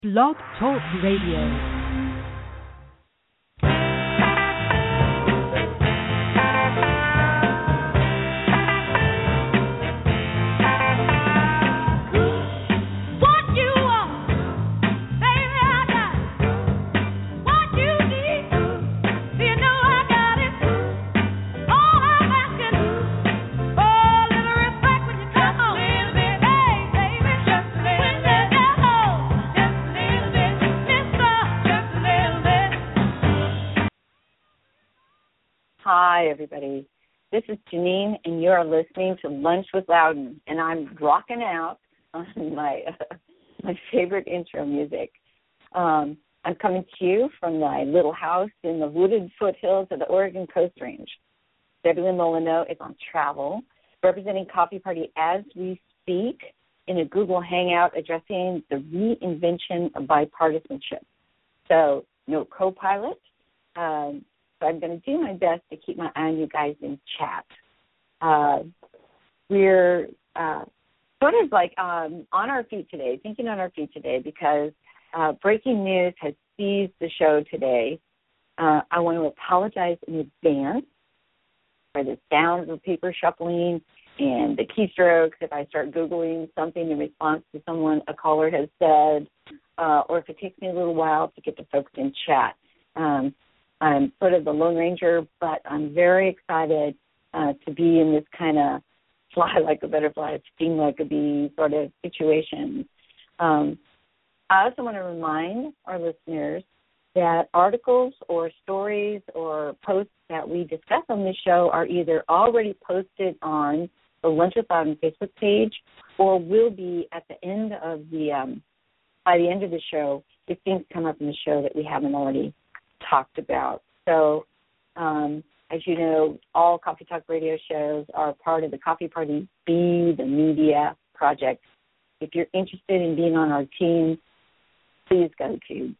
Blog Talk Radio. Hi, everybody. This is Janine, and you're listening to Lunch with Loudon, and I'm rocking out on my favorite intro music. I'm coming to you from my little house in the wooded foothills of the Oregon Coast Range. Debbie Lynn Molyneux is on travel, representing Coffee Party as we speak in a Google Hangout addressing the reinvention of bipartisanship. So, no co-pilot. So I'm going to do my best to keep my eye on you guys in chat. We're sort of like on our feet today, thinking on our feet today, because breaking news has seized the show today. I want to apologize in advance for the sound of the paper shuffling and the keystrokes if I start Googling something in response to someone a caller has said, or if it takes me a little while to get the folks in chat. I'm sort of the Lone Ranger, but I'm very excited to be in this kind of fly like a butterfly, sting like a bee sort of situation. I also want to remind our listeners that articles or stories or posts that we discuss on this show are either already posted on the Lunch with Loudon Facebook page or will be at the end of by the end of the show if things come up in the show that we haven't already talked about. So, as you know, all Coffee Talk radio shows are part of the Coffee Party Be the Media project. If you're interested in being on our team, please go to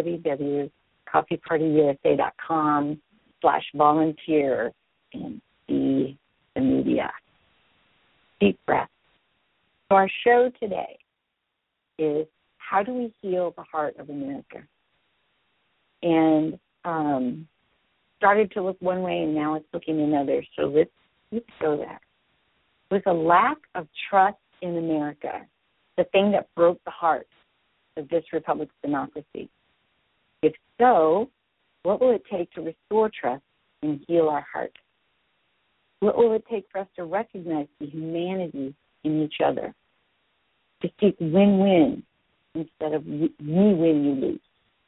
www.coffeepartyusa.com/volunteer and be the media. Deep breath. So our show today is how do we heal the heart of America? And started to look one way, and now it's looking another. So let's go there. Was a lack of trust in America the thing that broke the heart of this republic's democracy? If so, what will it take to restore trust and heal our heart? What will it take for us to recognize the humanity in each other, to seek win-win instead of you win, you lose?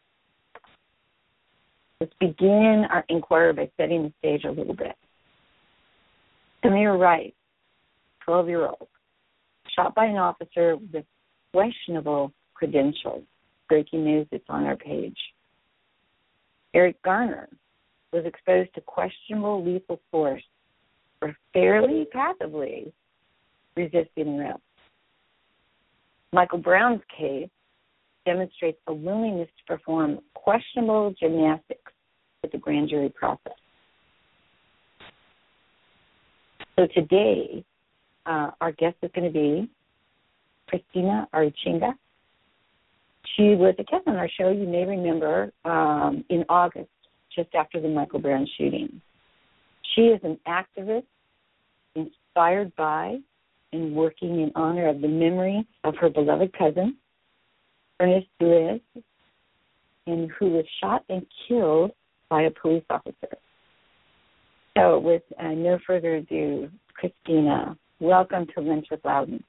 Let's begin our inquiry by setting the stage a little bit. Samir Wright, 12-year-old, shot by an officer with questionable credentials. Breaking news, it's on our page. Eric Garner was exposed to questionable lethal force for fairly passively resisting arrest. Michael Brown's case demonstrates a willingness to perform questionable gymnastics with the grand jury process. So today, our guest is going to be Christina Arichinga. She was a guest on our show, you may remember, in August, just after the Michael Brown shooting. She is an activist inspired by and working in honor of the memory of her beloved cousin, Ernest Lewis, and who was shot and killed by a police officer. So with no further ado, Christina, welcome to Lunch with Loudon.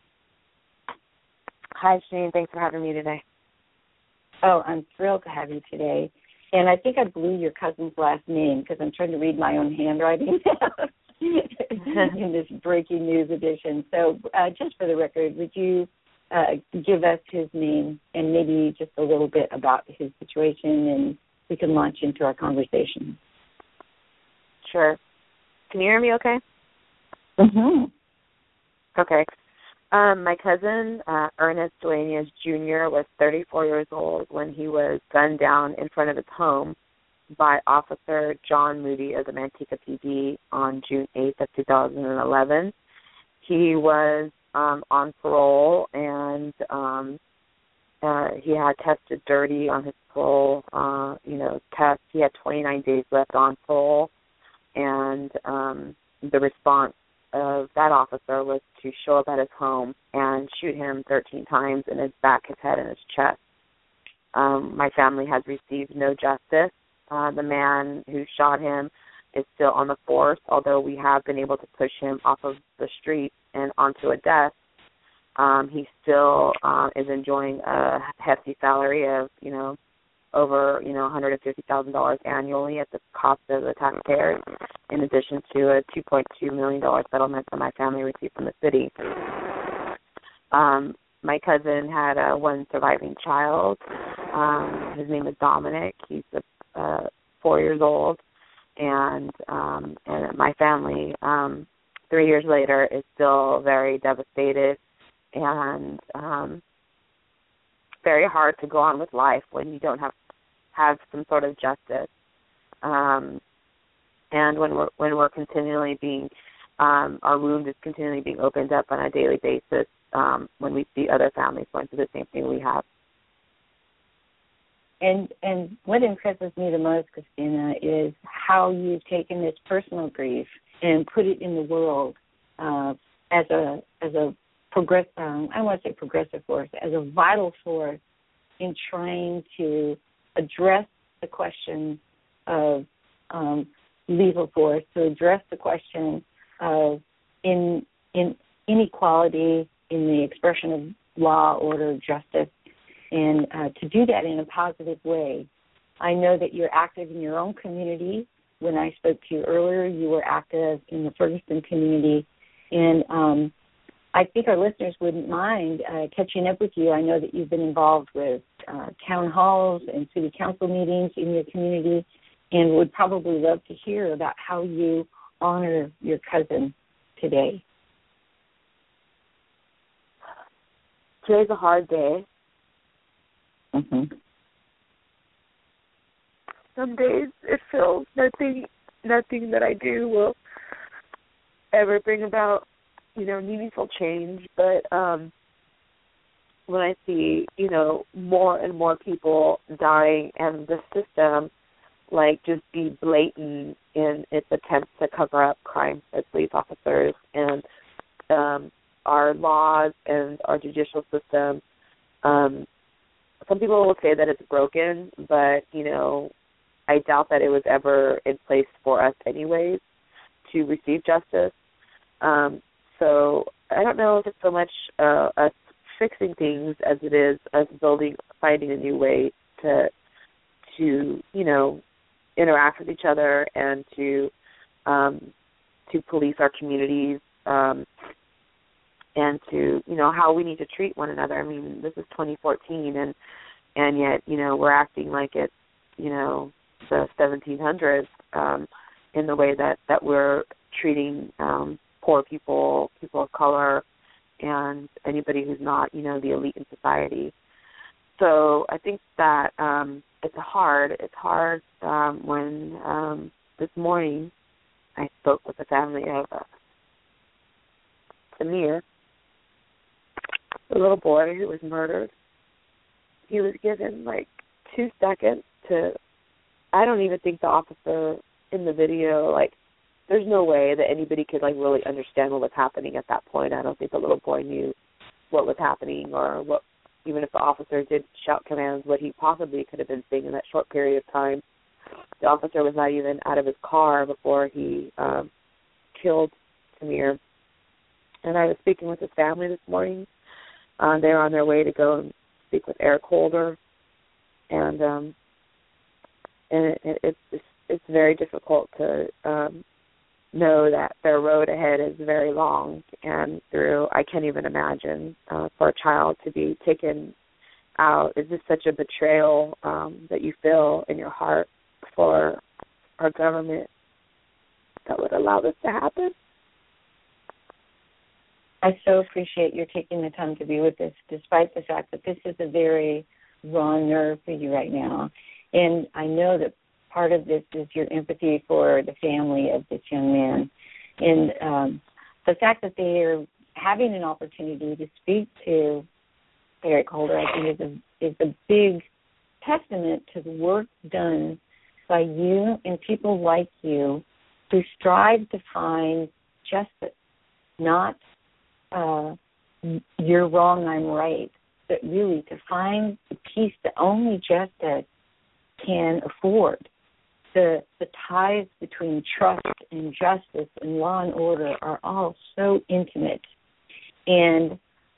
Hi, Shane. Thanks for having me today. Oh, I'm thrilled to have you today. And I think I blew your cousin's last name because I'm trying to read my own handwriting in this breaking news edition. So just for the record, would you give us his name and maybe just a little bit about his situation, and we can launch into our conversation. Sure. Can you hear me okay? Mm-hmm. Okay. My cousin, Ernest Duenas Jr., was 34 years old when he was gunned down in front of his home by Officer John Moody of the Manteca PD on June 8th of 2011. He was on parole and he had tested dirty on his parole, test. He had 29 days left on parole, and the response of that officer was to show up at his home and shoot him 13 times in his back, his head, and his chest. My family has received no justice. The man who shot him is still on the force, although we have been able to push him off of the street and onto a desk. He still is enjoying a hefty salary of, over, $150,000 annually at the cost of the taxpayers, in addition to a $2.2 million settlement that my family received from the city. My cousin had one surviving child. His name is Dominic. He's 4 years old. And my family, 3 years later, is still very devastated and very hard to go on with life when you don't have some sort of justice. And when we're continually being, our wound is continually being opened up on a daily basis when we see other families going through the same thing we have. And what impresses me the most, Christina, is how you've taken this personal grief and put it in the world as a progressive, I want to say progressive force, as a vital force in trying to address the question of lethal force, to address the question of in inequality in the expression of law, order, justice, and to do that in a positive way. I know that you're active in your own community. When I spoke to you earlier, you were active in the Ferguson community, and I think our listeners wouldn't mind catching up with you. I know that you've been involved with town halls and city council meetings in your community, and would probably love to hear about how you honor your cousin today. Today's a hard day. Mm-hmm. Some days it feels nothing that I do will ever bring about, meaningful change. But when I see, more and more people dying and the system, just be blatant in its attempts to cover up crimes by police officers, and our laws and our judicial system, some people will say that it's broken, but, I doubt that it was ever in place for us anyways to receive justice. So I don't know if it's so much us fixing things as it is us finding a new way to interact with each other and to police our communities, and to, how we need to treat one another. I mean, this is 2014, and yet, we're acting like it's, the 1700s in the way that we're treating poor people, people of color, and anybody who's not, the elite in society. So I think that it's hard when this morning I spoke with the family of Samir, the little boy who was murdered. He was given 2 seconds to, I don't even think the officer in the video, there's no way that anybody could really understand what was happening at that point. I don't think the little boy knew what was happening, or what, even if the officer did shout commands, what he possibly could have been saying in that short period of time. The officer was not even out of his car before he killed Samir. And I was speaking with his family this morning. They were on their way to go and speak with Eric Holder, and it's very difficult to know that their road ahead is very long, and I can't even imagine for a child to be taken out. It's just such a betrayal that you feel in your heart for our government that would allow this to happen. I so appreciate your taking the time to be with us, despite the fact that this is a very raw nerve for you right now. And I know that part of this is your empathy for the family of this young man. And the fact that they are having an opportunity to speak to Eric Holder, I think, is a big testament to the work done by you and people like you who strive to find justice, not you're wrong, I'm right, but really to find the peace that only justice can afford. The ties between trust and justice and law and order are all so intimate. And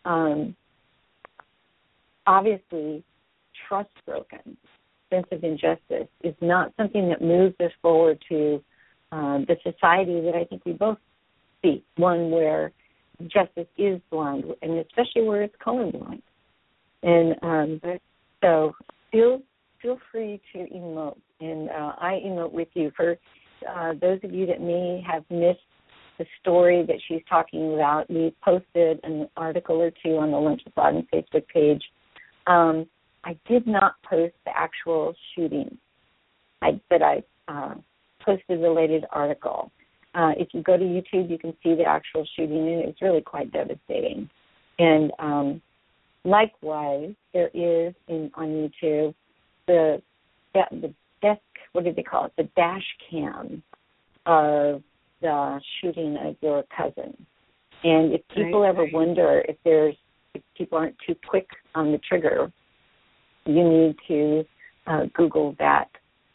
obviously, trust broken, sense of injustice, is not something that moves us forward to the society that I think we both see, one where justice is blind, and especially where it's colorblind. And so feel free to emote, and I emote with you. For those of you that may have missed the story that she's talking about, we posted an article or two on the Lunch with Auden Facebook page. I did not post the actual shooting, but I posted a related article. If you go to YouTube, you can see the actual shooting, and it's really quite devastating. And likewise, there is on YouTube the desk, what do they call it? The dash cam of the shooting of your cousin. And if people ever wonder if people aren't too quick on the trigger, you need to Google that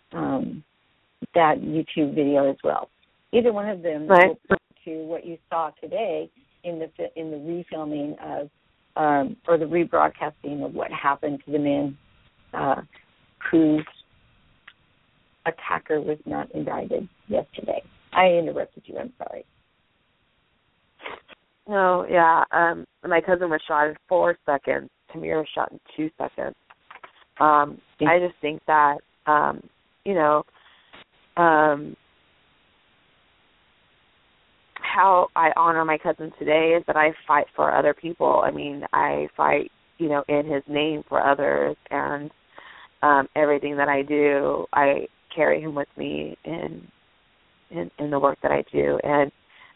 YouTube video as well. Either one of them will point to what you saw today in the refilming of or the rebroadcasting of what happened to the man whose attacker was not indicted yesterday. I interrupted you. I'm sorry. No, yeah. My cousin was shot in 4 seconds. Tamir was shot in 2 seconds. I just think that, how I honor my cousin today is that I fight for other people. I mean, I fight, in his name for others, and everything that I do, I carry him with me in the work that I do. And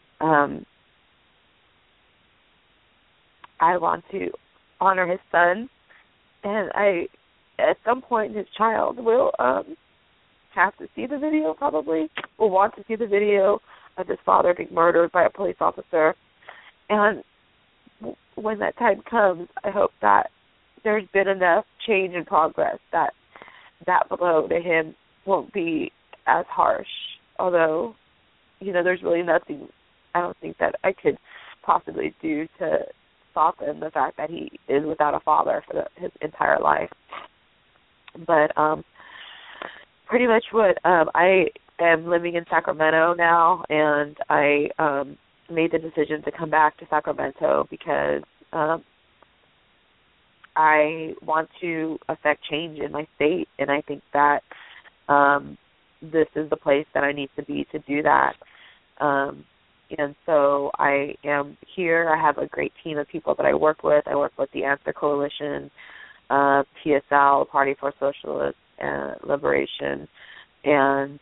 I want to honor his son, and at some point, his child will have to see the video, probably, will want to see the video of his father being murdered by a police officer. And when that time comes, I hope that there's been enough change and progress that blow to him won't be as harsh. Although, there's really nothing I don't think that I could possibly do to soften the fact that he is without a father for his entire life. But pretty much what I am living in Sacramento now, and I made the decision to come back to Sacramento because I want to affect change in my state, and I think that this is the place that I need to be to do that. And so I am here. I have a great team of people that I work with. I work with the Answer Coalition, PSL, Party for Socialist Liberation, and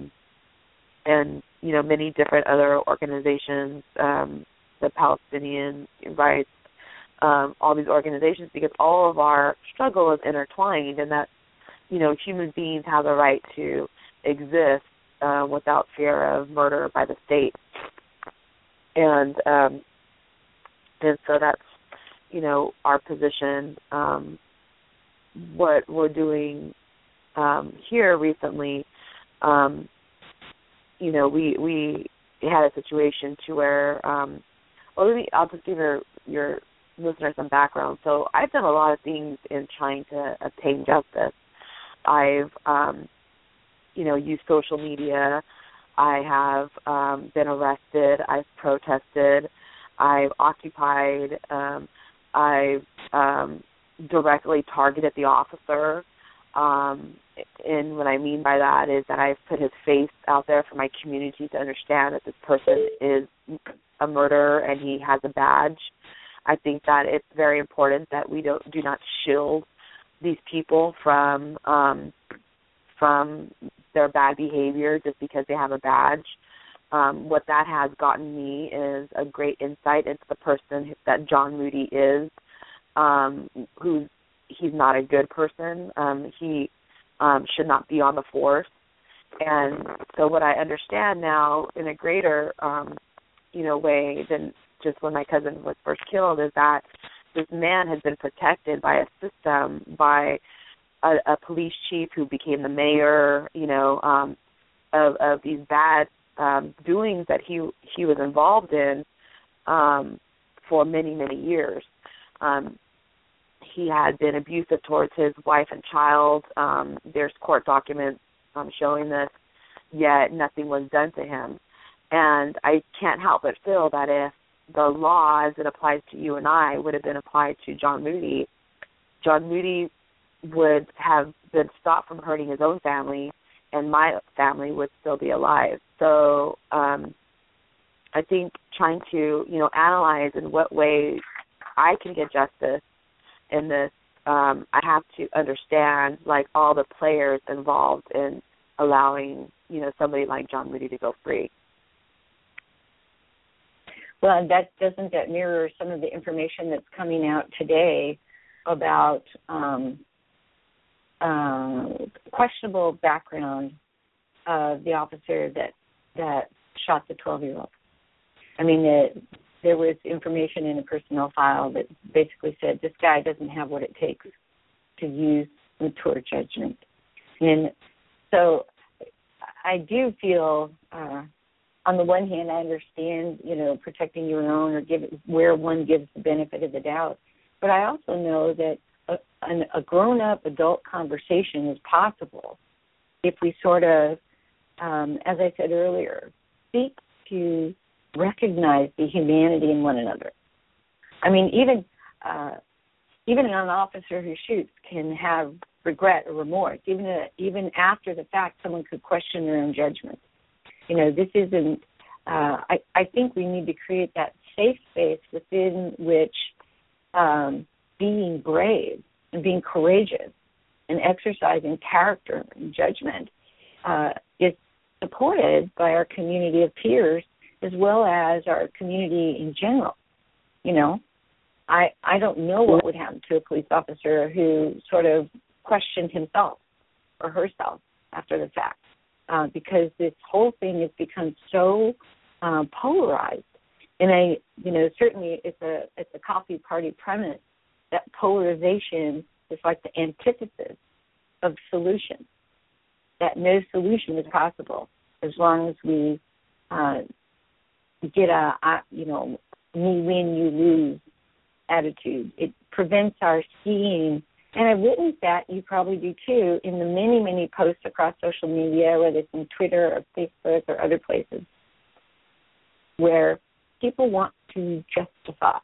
many different other organizations, the Palestinian rights, all these organizations, because all of our struggle is intertwined, and that human beings have the right to exist without fear of murder by the state, and so that's our position. What we're doing here recently, we had a situation to where, I'll just give your listeners some background. So I've done a lot of things in trying to obtain justice. I've, used social media. I have been arrested. I've protested. I've occupied. I've directly targeted the officer. And what I mean by that is that I've put his face out there for my community to understand that this person is a murderer and he has a badge. I think that it's very important that we do not shield these people from their bad behavior just because they have a badge. What that has gotten me is a great insight into the person that John Moody is. he's not a good person. He should not be on the force. And so what I understand now in a greater, way than just when my cousin was first killed is that this man has been protected by a system, by a police chief who became the mayor, of these bad doings that he was involved in for many, many years. He had been abusive towards his wife and child. There's court documents showing this, yet nothing was done to him. And I can't help but feel that if the law as it applies to you and I would have been applied to John Moody would have been stopped from hurting his own family, and my family would still be alive. So I think trying to, analyze in what ways I can get justice in this, I have to understand, all the players involved in allowing, somebody like John Moody to go free. Well, doesn't that mirror some of the information that's coming out today about questionable background of the officer that shot the 12-year-old? I mean, there was information in a personnel file that basically said this guy doesn't have what it takes to use mature judgment. And so I do feel, on the one hand, I understand, protecting your own or where one gives the benefit of the doubt. But I also know that a grown-up adult conversation is possible if we sort of, as I said earlier, seek to recognize the humanity in one another. I mean, even an officer who shoots can have regret or remorse. Even after the fact, someone could question their own judgment. This isn't. I think we need to create that safe space within which being brave and being courageous and exercising character and judgment is supported by our community of peers as well as our community in general. I don't know what would happen to a police officer who sort of questioned himself or herself after the fact, because this whole thing has become so polarized. And certainly it's a coffee party premise that polarization is like the antithesis of solution, that no solution is possible as long as we get me win, you lose attitude. It prevents our seeing, and I've witnessed that, you probably do too, in the many, many posts across social media, whether it's in Twitter or Facebook or other places, where people want to justify.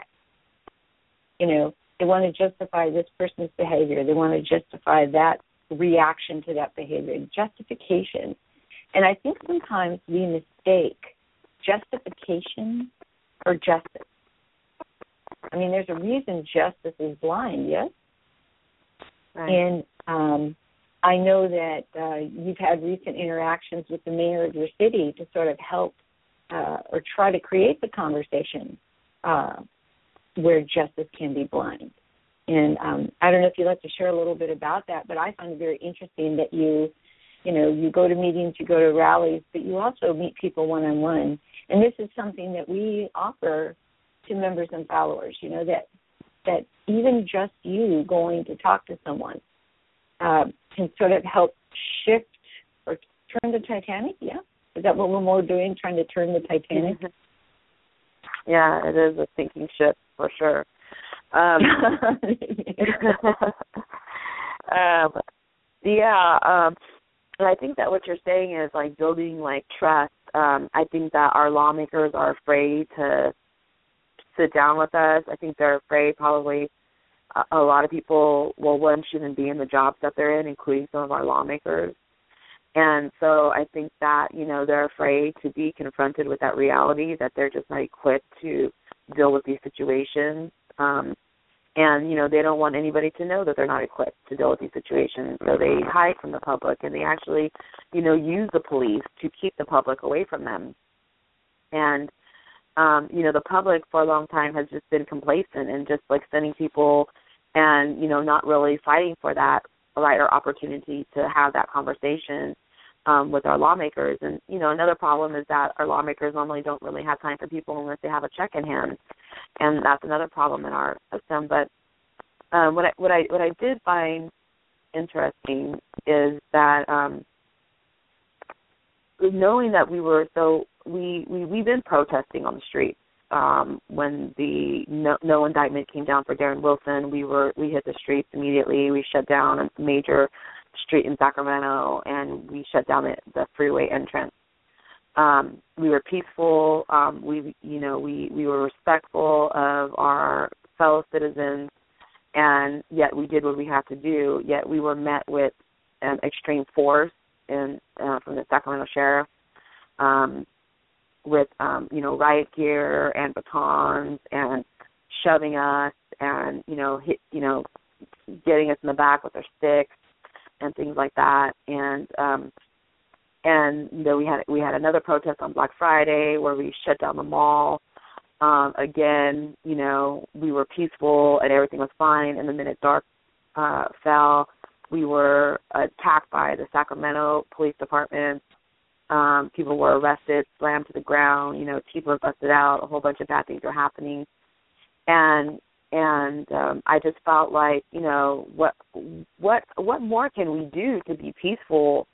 They want to justify this person's behavior. They want to justify that reaction to that behavior, justification. And I think sometimes we mistake justification for justice. I mean, there's a reason justice is blind, yes? Right. And I know that you've had recent interactions with the mayor of your city to sort of help or try to create the conversation where justice can be blind. And I don't know if you'd like to share a little bit about that, but I find it very interesting that you go to meetings, you go to rallies, but you also meet people one-on-one. And this is something that we offer to members and followers, that even just you going to talk to someone can sort of help shift or turn the Titanic, yeah? Is that what we're more doing, trying to turn the Titanic? Yeah, it is a sinking ship for sure. And I think that what you're saying is building trust. I think that our lawmakers are afraid to sit down with us. I think they're afraid probably a lot of people, one, shouldn't be in the jobs that they're in, including some of our lawmakers. And so I think that, they're afraid to be confronted with that reality, that they're just not equipped to deal with these situations. And, they don't want anybody to know that they're not equipped to deal with these situations. So they hide from the public, and they actually, use the police to keep the public away from them. And, the public for a long time has just been complacent and just sending people, and, not really fighting for that right or opportunity to have that conversation with our lawmakers. And, another problem is that our lawmakers normally don't really have time for people unless they have a check in hand, and that's another problem in our system. But what I did find interesting is that knowing that we've been protesting on the street. When the no indictment came down for Darren Wilson, we hit the streets immediately. We shut down a major street in Sacramento, and we shut down the freeway entrance. We were peaceful. We were respectful of our fellow citizens, and yet we did what we had to do. Yet we were met with extreme force from the Sacramento sheriff. With riot gear and batons and shoving us and getting us in the back with their sticks and things like that, and we had another protest on Black Friday where we shut down the mall. Again, we were peaceful and everything was fine, and the minute dark fell, we were attacked by the Sacramento Police Department. People were arrested, slammed to the ground, teeth were busted out, a whole bunch of bad things were happening. And I just felt like, what more can we do to be peaceful,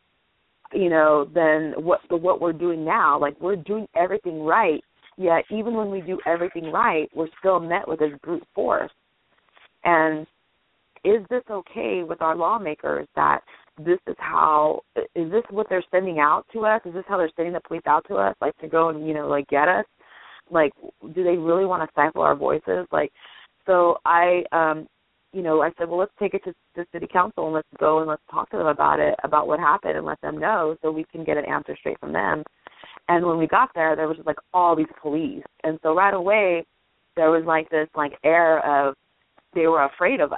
than what we're doing now? Like, we're doing everything right, yet even when we do everything right, we're still met with this brute force. And is this okay with our lawmakers that is this what they're sending out to us? Is this how they're sending the police out to us, like to go and, get us? Like, do they really want to stifle our voices? Like, so I said, well, let's take it to city council and let's go and let's talk to them about it, about what happened, and let them know so we can get an answer straight from them. And when we got there was just, like, all these police. And so right away there was, like, this, like, air of they were afraid of us,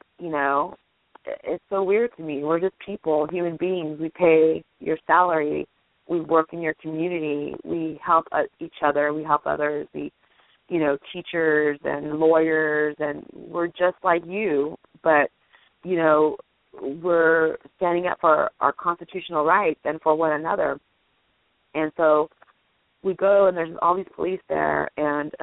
It's so weird to me. We're just people, human beings. We pay your salary. We work in your community. We help each other. We help others. We, teachers and lawyers, and we're just like you. But, we're standing up for our constitutional rights and for one another. And so we go, and there's all these police there, and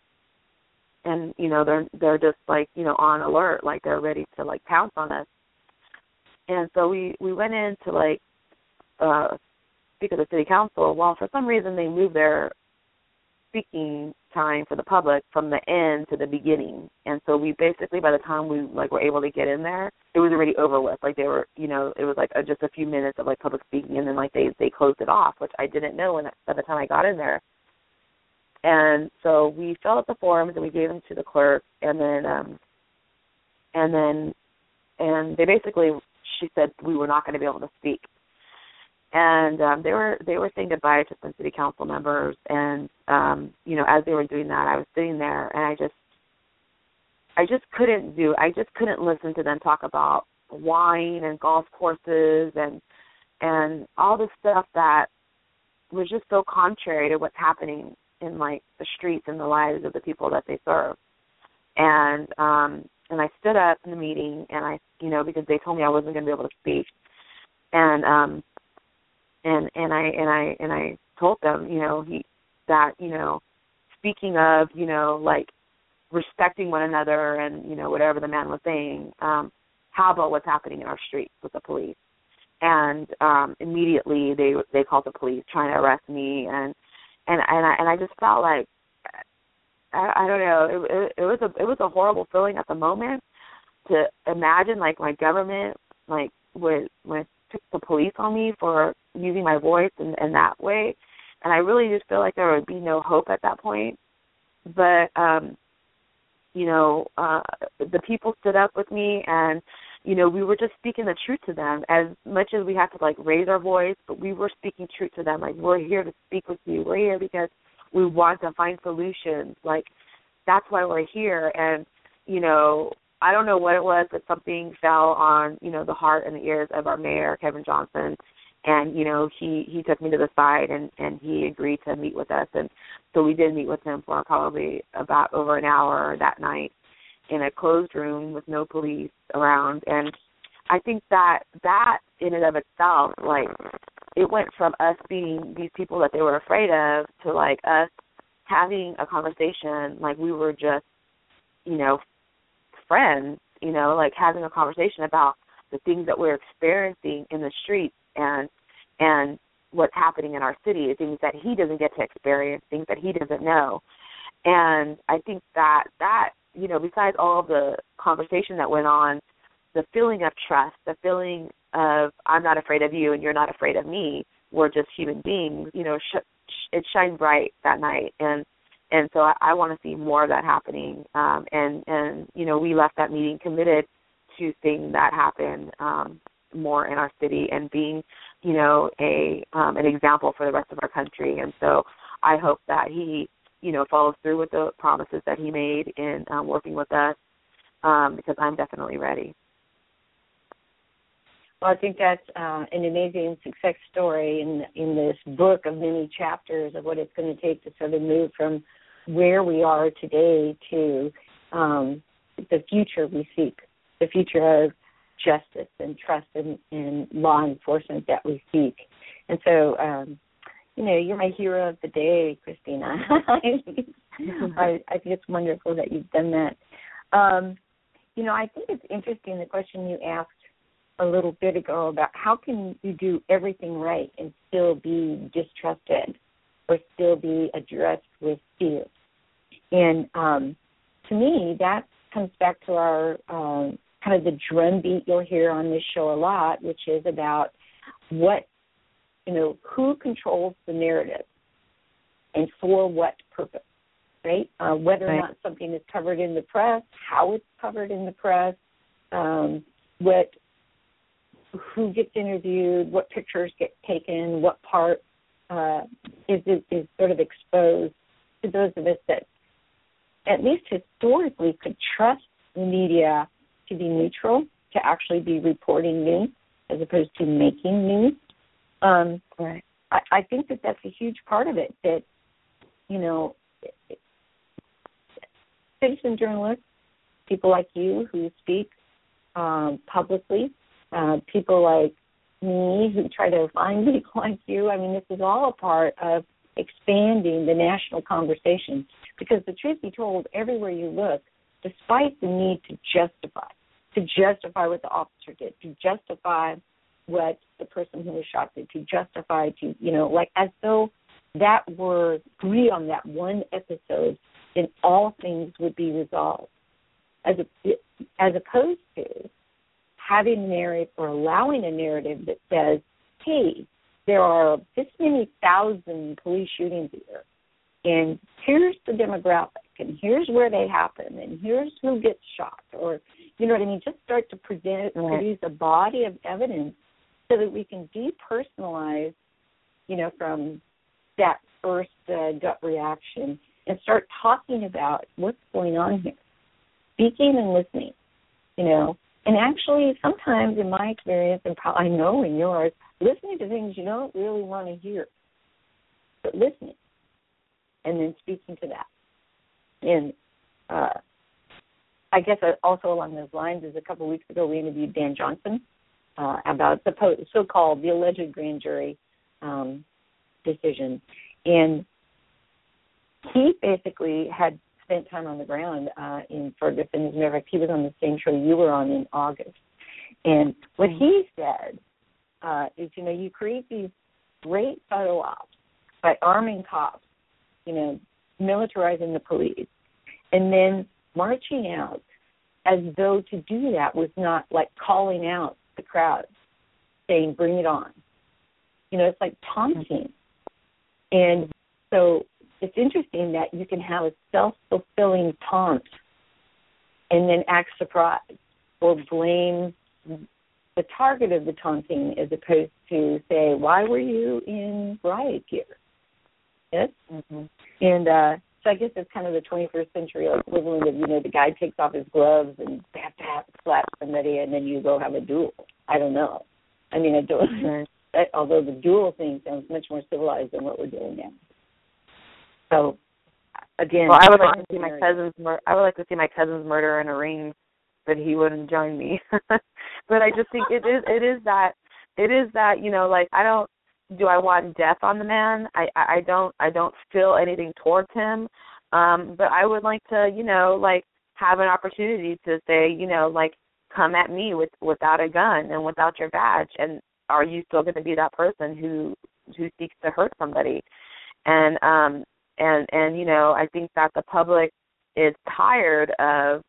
they're just, like, on alert, like they're ready to, like, pounce on us. And so we went in to, like, speak at the city council. Well, for some reason they moved their speaking time for the public from the end to the beginning. And so we basically, by the time we, like, were able to get in there, it was already over with. Like, they were, it was, like, just a few minutes of, like, public speaking, and then, like, they closed it off, which I didn't know by the time I got in there. And so we filled out the forms and we gave them to the clerk, and they basically, she said we were not going to be able to speak. And they were saying goodbye to some city council members, and as they were doing that, I was sitting there, and I just couldn't listen to them talk about wine and golf courses and all this stuff that was just so contrary to what's happening in, like, the streets and the lives of the people that they serve. And I stood up in the meeting, and I, because they told me I wasn't going to be able to speak, and I told them, that speaking of, like, respecting one another and, whatever the man was saying, how about what's happening in our streets with the police? And immediately they called the police trying to arrest me, and I just felt like, I don't know, it was a horrible feeling at the moment to imagine, like, my government, like, would took the police on me for using my voice in that way. And I really just feel like there would be no hope at that point. But, the people stood up with me, and, we were just speaking the truth to them. As much as we had to, like, raise our voice, but we were speaking truth to them. Like, we're here to speak with you. We're here because we want to find solutions. Like, that's why we're here. And, I don't know what it was, but something fell on, the heart and the ears of our mayor, Kevin Johnson. And, he took me to the side and he agreed to meet with us. And so we did meet with him for probably about over an hour that night. in a closed room with no police around. And I think that in and of itself, like, it went from us being these people that they were afraid of to, like, us having a conversation like we were just, friends, like having a conversation about the things that we're experiencing in the streets and what's happening in our city, things that he doesn't get to experience, things that he doesn't know. And I think that besides all of the conversation that went on, the feeling of trust, the feeling of I'm not afraid of you and you're not afraid of me, we're just human beings, it shined bright that night. And so I want to see more of that happening. And we left that meeting committed to seeing that happen more in our city and being, an example for the rest of our country. And so I hope that he, follows through with the promises that he made in working with us, because I'm definitely ready. Well, I think that's an amazing success story in this book of many chapters of what it's going to take to sort of move from where we are today to the future we seek, the future of justice and trust in law enforcement that we seek. And so, you're my hero of the day, Christina. I think it's wonderful that you've done that. I think it's interesting, the question you asked a little bit ago about how can you do everything right and still be distrusted or still be addressed with fear. And to me, that comes back to our kind of the drumbeat you'll hear on this show a lot, which is about who controls the narrative and for what purpose, right? Whether or not something is covered in the press, how it's covered in the press, who gets interviewed, what pictures get taken, what part is sort of exposed to those of us that at least historically could trust the media to be neutral, to actually be reporting news as opposed to making news. I think that that's a huge part of it, that, citizen journalists, people like you who speak publicly, people like me who try to find people like you. I mean, this is all a part of expanding the national conversation, because the truth be told, everywhere you look, despite the need to justify what the officer did, to justify what the person who was shot did, to justify, as though that were agree on that one episode, then all things would be resolved. As opposed to having a narrative or allowing a narrative that says, hey, there are this many thousand police shootings a year, and here's the demographic, and here's where they happen, and here's who gets shot, or, you know what I mean, just start to produce a body of evidence so that we can depersonalize, from that first gut reaction and start talking about what's going on here, speaking and listening, And actually, sometimes in my experience, and I know in yours, listening to things you don't really want to hear, but listening and then speaking to that. And I guess also along those lines is a couple of weeks ago we interviewed Dan Johnson about the so-called, the alleged grand jury decision. And he basically had spent time on the ground in Ferguson. As a matter of fact, he was on the same show you were on in August. And what he said is, you create these great photo ops by arming cops, militarizing the police, and then marching out as though to do that was not like calling out the crowd, saying, bring it on. It's like taunting. And so it's interesting that you can have a self-fulfilling taunt and then act surprised or blame the target of the taunting as opposed to say, why were you in riot gear? Yes? Mm-hmm. And so I guess it's kind of the 21st century equivalent of, the guy takes off his gloves and slap somebody and then you go have a duel. I don't know. I mean, I don't, although the duel thing sounds much more civilized than what we're doing now. So again, well, I would like to see my cousin's murder in a ring, but he wouldn't join me. But I just think it is that like do I want death on the man? I don't feel anything towards him. But I would like to, like have an opportunity to say, like come at me without a gun and without your badge, and are you still going to be that person who seeks to hurt somebody? And I think that the public is tired of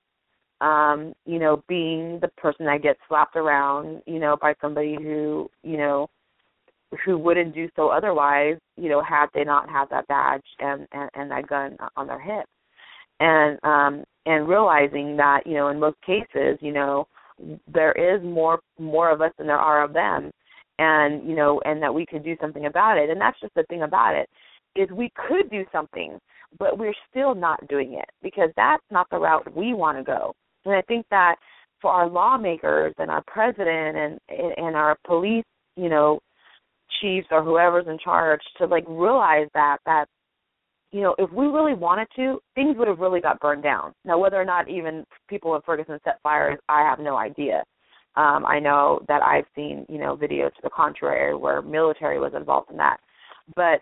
being the person that gets slapped around, by somebody who wouldn't do so otherwise, had they not had that badge and that gun on their hip. And realizing that, in most cases, there is more of us than there are of them, and that we could do something about it. And that's just the thing about it, is we could do something, but we're still not doing it because that's not the route we want to go. And I think that for our lawmakers and our president and our police, chiefs or whoever's in charge to like realize that if we really wanted to, things would have really got burned down. Now, whether or not even people in Ferguson set fires, I have no idea. I know that I've seen, videos to the contrary where military was involved in that. But,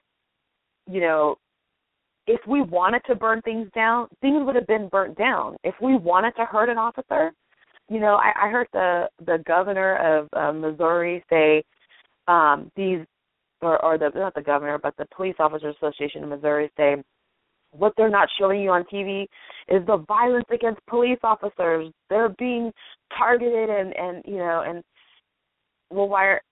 if we wanted to burn things down, things would have been burnt down. If we wanted to hurt an officer, I heard the governor of Missouri say not the governor, but the Police Officers Association of Missouri say what they're not showing you on TV is the violence against police officers. They're being targeted and well,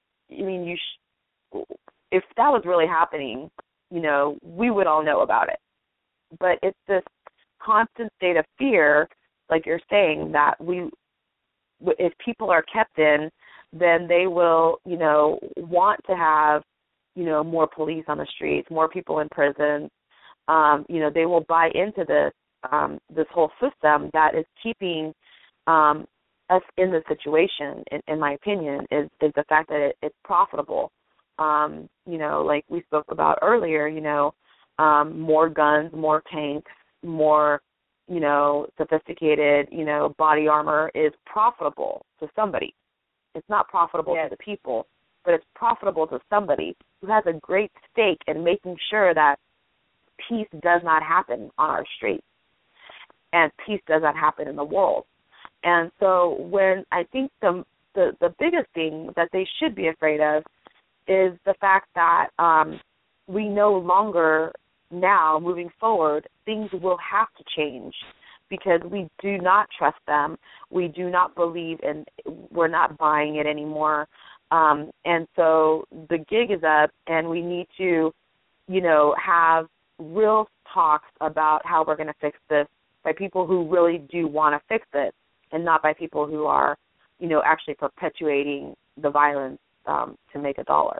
if that was really happening, we would all know about it. But it's this constant state of fear, like you're saying, that if people are kept in, then they will, want to have, more police on the streets, more people in prison. They will buy into this whole system that is keeping us in the situation, in my opinion, is the fact that it's profitable. Like we spoke about earlier, more guns, more tanks, more, sophisticated, body armor is profitable to somebody. It's not profitable to the people, but it's profitable to somebody who has a great stake in making sure that peace does not happen on our streets and peace does not happen in the world. And so when I think the biggest thing that they should be afraid of is the fact that we no longer now, moving forward, things will have to change because we do not trust them. We do not believe in, we're not buying it anymore. And so the gig is up and we need to, have real talks about how we're going to fix this by people who really do want to fix it and not by people who are, actually perpetuating the violence to make a dollar.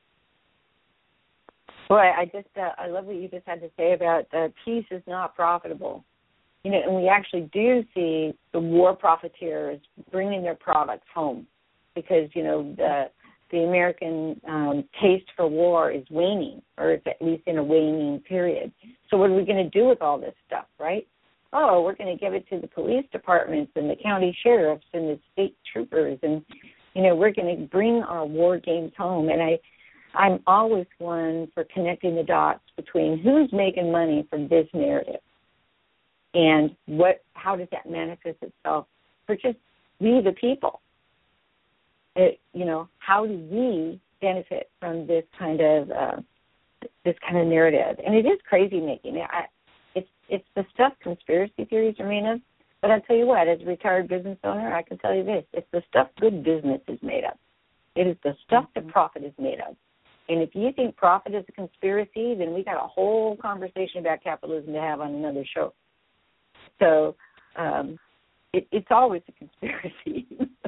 Boy, I love what you just had to say about peace is not profitable. And we actually do see the war profiteers bringing their products home because, the American taste for war is waning, or it's at least in a waning period. So what are we going to do with all this stuff, right? Oh, we're going to give it to the police departments and the county sheriffs and the state troopers, and, we're going to bring our war games home. And I'm always one for connecting the dots between who's making money from this narrative and how does that manifest itself for just we the people. How do we benefit from this kind of narrative? And it is crazy making. It's the stuff conspiracy theories are made of. But I'll tell you what, as a retired business owner, I can tell you this: it's the stuff good business is made of. It is the stuff that profit is made of. And if you think profit is a conspiracy, then we got a whole conversation about capitalism to have on another show. So it's always a conspiracy.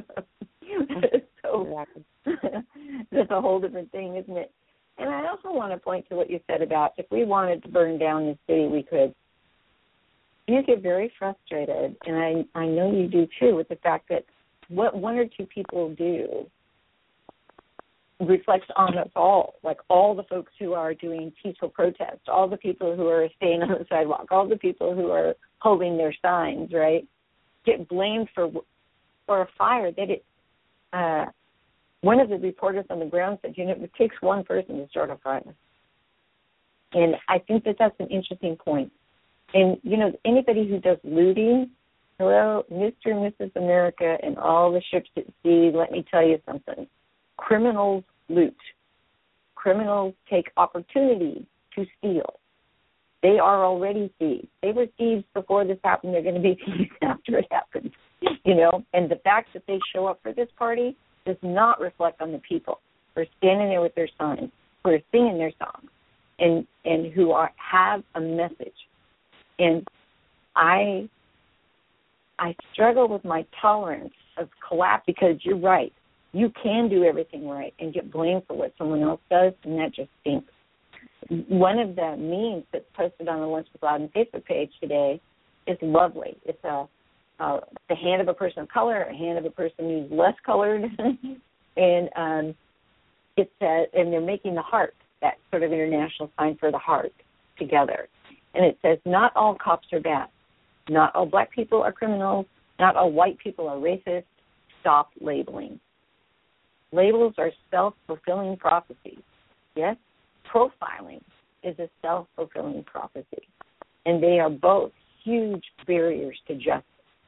So that's a whole different thing, isn't it? And I also want to point to what you said about if we wanted to burn down this city, we could. You get very frustrated, and I know you do too, with the fact that what one or two people do reflects on us all, like all the folks who are doing peaceful protests, all the people who are staying on the sidewalk, all the people who are holding their signs, right, get blamed for a fire that one of the reporters on the ground said, it takes one person to start a fire. And I think that that's an interesting point. And, anybody who does looting, hello, Mr. and Mrs. America and all the ships at sea, let me tell you something. Criminals loot. Criminals take opportunity to steal. They are already thieves. They were thieves before this happened. They're going to be thieves after it happens. And the fact that they show up for this party does not reflect on the people who are standing there with their signs, who are singing their songs, and who have a message. And I struggle with my tolerance of collapse because you're right. You can do everything right and get blamed for what someone else does, and that just stinks. One of the memes that's posted on the Lunch with Loudon Facebook page today is lovely. It's the hand of a person of color, a hand of a person who's less colored, and it says, and they're making the heart, that sort of international sign for the heart, together. And it says, not all cops are bad. Not all black people are criminals. Not all white people are racist. Stop labeling. Labels are self-fulfilling prophecies. Yes? Profiling is a self-fulfilling prophecy. And they are both huge barriers to justice.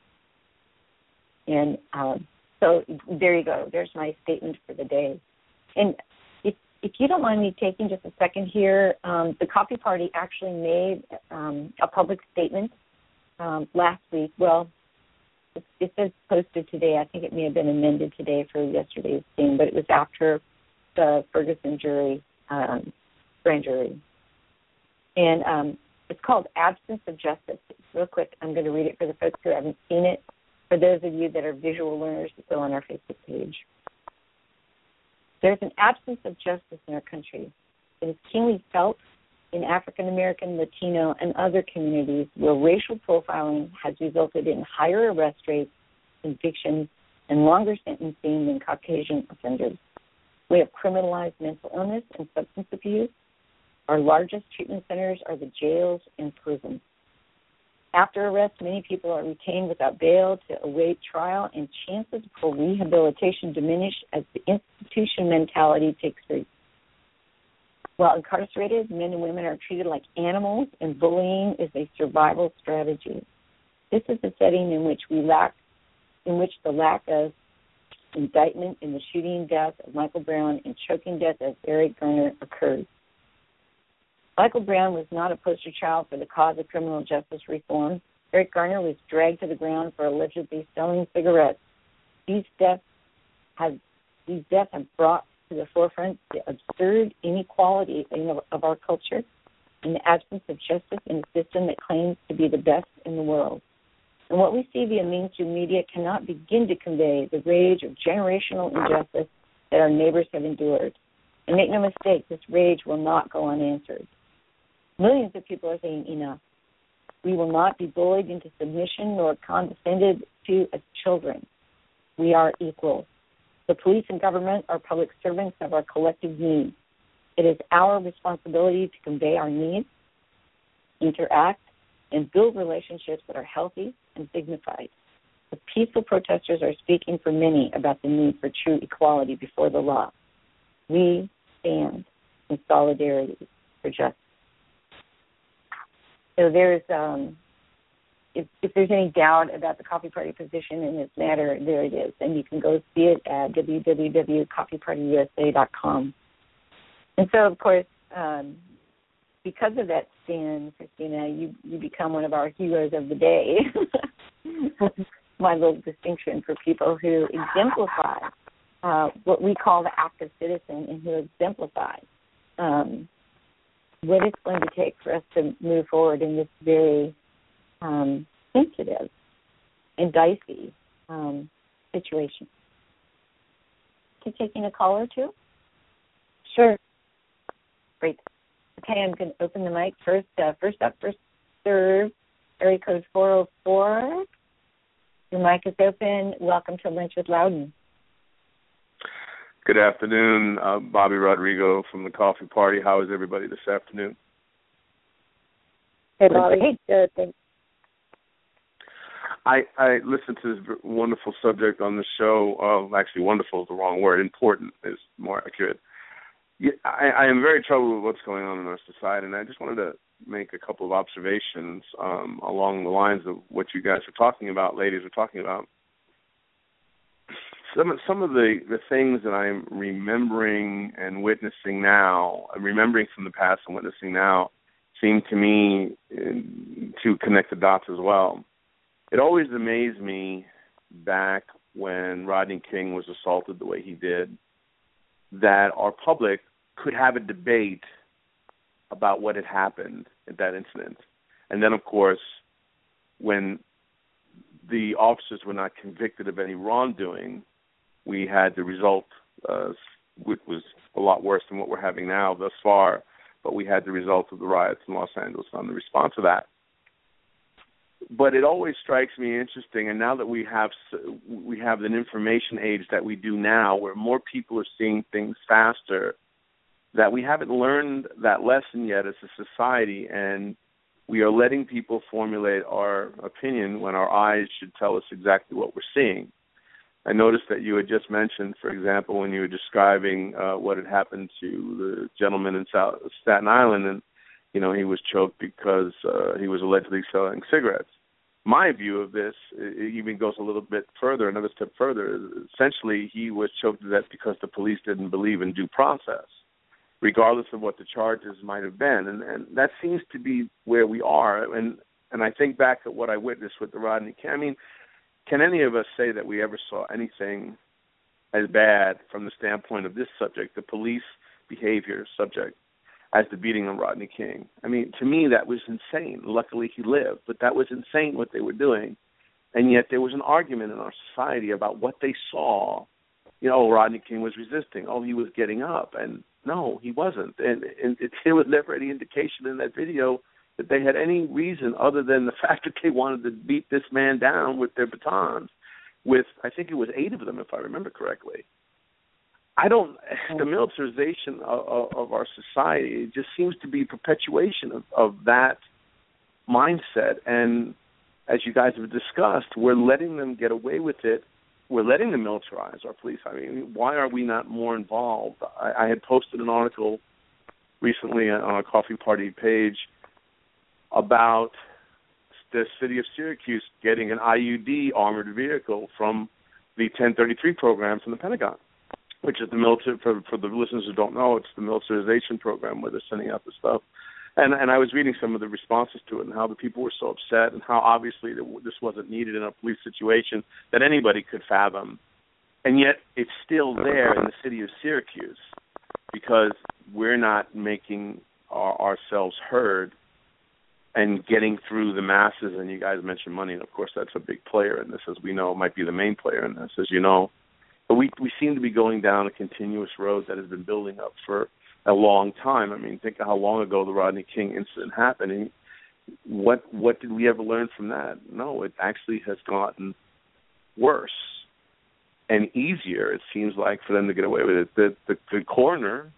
And so there you go. There's my statement for the day. And if you don't mind me taking just a second here, the Coffee Party actually made a public statement last week. Well, it says posted today. I think it may have been amended today for yesterday's thing, but it was after the Ferguson grand jury. And it's called Absence of Justice. Real quick, I'm going to read it for the folks who haven't seen it. For those of you that are visual learners, it's still on our Facebook page. There's an absence of justice in our country. It is keenly felt in African American, Latino, and other communities where racial profiling has resulted in higher arrest rates, convictions, and longer sentencing than Caucasian offenders. We have criminalized mental illness and substance abuse. Our largest treatment centers are the jails and prisons. After arrest, many people are retained without bail to await trial, and chances for rehabilitation diminish as the institution mentality takes root. While incarcerated, men and women are treated like animals, and bullying is a survival strategy. This is a setting in which the lack of indictment in the shooting death of Michael Brown and choking death of Eric Garner occurred. Michael Brown was not a poster child for the cause of criminal justice reform. Eric Garner was dragged to the ground for allegedly selling cigarettes. These deaths have brought to the forefront the absurd inequality of our culture and the absence of justice in a system that claims to be the best in the world. And what we see via mainstream media cannot begin to convey the rage of generational injustice that our neighbors have endured. And make no mistake, this rage will not go unanswered. Millions of people are saying enough. We will not be bullied into submission nor condescended to as children. We are equal. The police and government are public servants of our collective needs. It is our responsibility to convey our needs, interact, and build relationships that are healthy and dignified. The peaceful protesters are speaking for many about the need for true equality before the law. We stand in solidarity for justice. So there's, if there's any doubt about the Coffee Party position in this matter, there it is. And you can go see it at www.coffeepartyusa.com. And so, of course, because of that stand, Christina, you become one of our heroes of the day. My little distinction for people who exemplify what we call the active citizen and who exemplify what it's going to take for us to move forward in this very sensitive and dicey situation. You taking a call or two? Sure. Great. Okay, I'm going to open the mic first. First up, first serve, area code 404. Your mic is open. Welcome to Lunch with Loudon. Good afternoon, Bobby Rodrigo from the Coffee Party. How is everybody this afternoon? Hey, Bobby. Good, thanks. I listened to this wonderful subject on the show. Actually, wonderful is the wrong word. Important is more accurate. Yeah, I am very troubled with what's going on in our society, and I just wanted to make a couple of observations along the lines of what you guys are talking about, ladies are talking about. Some of the things that I'm remembering and witnessing now, remembering from the past and witnessing now, seem to me to connect the dots as well. It always amazed me back when Rodney King was assaulted the way he did, that our public could have a debate about what had happened at that incident. And then, of course, when the officers were not convicted of any wrongdoing, we had the result, which was a lot worse than what we're having now thus far, but we had the result of the riots in Los Angeles on the response to that. But it always strikes me interesting, and now that we have an information age that we do now, where more people are seeing things faster, that we haven't learned that lesson yet as a society, and we are letting people formulate our opinion when our eyes should tell us exactly what we're seeing. I noticed that you had just mentioned, for example, when you were describing what had happened to the gentleman in Staten Island, and he was choked because he was allegedly selling cigarettes. My view of this, it even goes a little bit further, another step further. Essentially, he was choked to death because the police didn't believe in due process, regardless of what the charges might have been. And that seems to be where we are. And I think back at what I witnessed with the Rodney King. I mean, can any of us say that we ever saw anything as bad from the standpoint of this subject, the police behavior subject, as the beating of Rodney King? I mean, to me, that was insane. Luckily, he lived, but that was insane what they were doing. And yet there was an argument in our society about what they saw. Rodney King was resisting. Oh, he was getting up. And no, he wasn't. And there was never any indication in that video that they had any reason other than the fact that they wanted to beat this man down with their batons, with, I think it was 8 of them, if I remember correctly. The militarization of our society just seems to be a perpetuation of that mindset. And as you guys have discussed, we're letting them get away with it. We're letting them militarize our police. I mean, why are we not more involved? I had posted an article recently on our Coffee Party page about the city of Syracuse getting an IUD armored vehicle from the 1033 program from the Pentagon, which is the military, for the listeners who don't know, it's the militarization program where they're sending out the stuff. And I was reading some of the responses to it and how the people were so upset and how obviously this wasn't needed in a police situation that anybody could fathom. And yet it's still there in the city of Syracuse because we're not making ourselves heard and getting through the masses. And you guys mentioned money, and of course that's a big player in this, as we know. It might be the main player in this, as you know. But we seem to be going down a continuous road that has been building up for a long time. I mean, think of how long ago the Rodney King incident happened. And what did we ever learn from that? No, it actually has gotten worse and easier, it seems like, for them to get away with it. The coroner,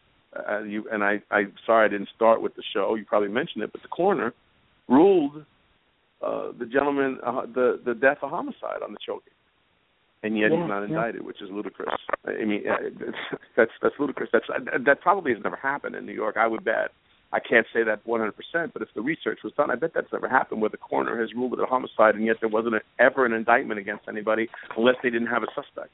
I'm sorry I didn't start with the show. You probably mentioned it, but the coroner ruled the gentleman the death a homicide on the choking, and yet he's not indicted, which is ludicrous. I mean, that's ludicrous. That probably has never happened in New York, I would bet. I can't say that 100%, but if the research was done, I bet that's never happened, where the coroner has ruled it a homicide, and yet there wasn't ever an indictment against anybody unless they didn't have a suspect.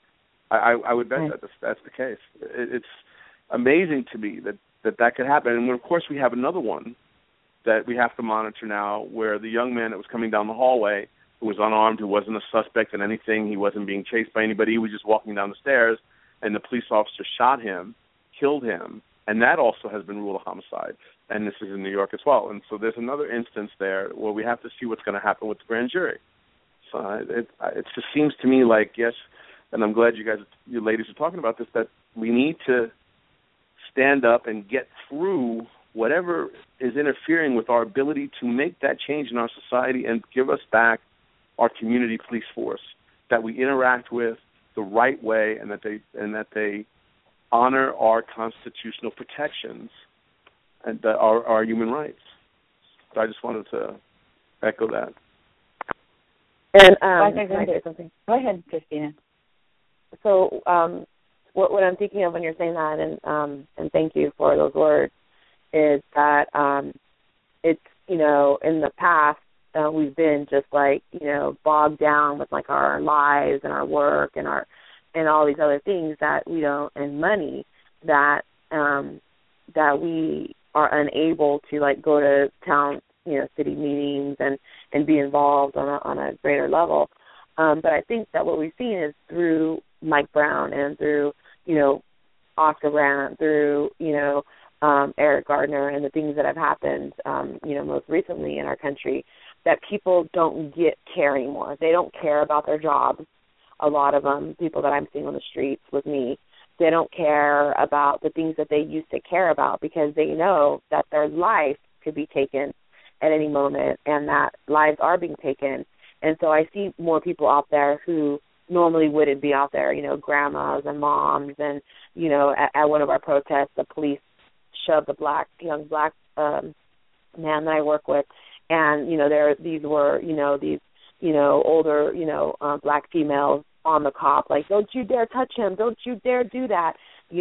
I would bet that's the case. It's amazing to me that could happen. And of course, we have another one that we have to monitor now, where the young man that was coming down the hallway, who was unarmed, who wasn't a suspect in anything, he wasn't being chased by anybody, he was just walking down the stairs, and the police officer shot him, killed him, and that also has been ruled a homicide. And this is in New York as well. And so there's another instance there where we have to see what's going to happen with the grand jury. So it just seems to me like, yes, and I'm glad you ladies are talking about this, that we need to stand up and get through whatever is interfering with our ability to make that change in our society and give us back our community police force that we interact with the right way, and that they honor our constitutional protections and our human rights. So I just wanted to echo that. And can I say something? Go ahead, Christina. So what I'm thinking of when you're saying that, and thank you for those words, is that it's, in the past we've been just like, bogged down with like our lives and our work and all these other things that we don't, and money that we are unable to like go to town, city meetings and be involved on a greater level. But I think that what we've seen is through Mike Brown and through, Oscar Grant, through, Eric Gardner and the things that have happened, most recently in our country, that people don't care anymore. They don't care about their jobs. A lot of them, people that I'm seeing on the streets with me, they don't care about the things that they used to care about because they know that their life could be taken at any moment and that lives are being taken. And so I see more people out there who normally wouldn't be out there, grandmas and moms. And, at one of our protests, the police shoved a young black man that I work with. And, these were older, black females on the cop, like, don't you dare touch him. Don't you dare do that,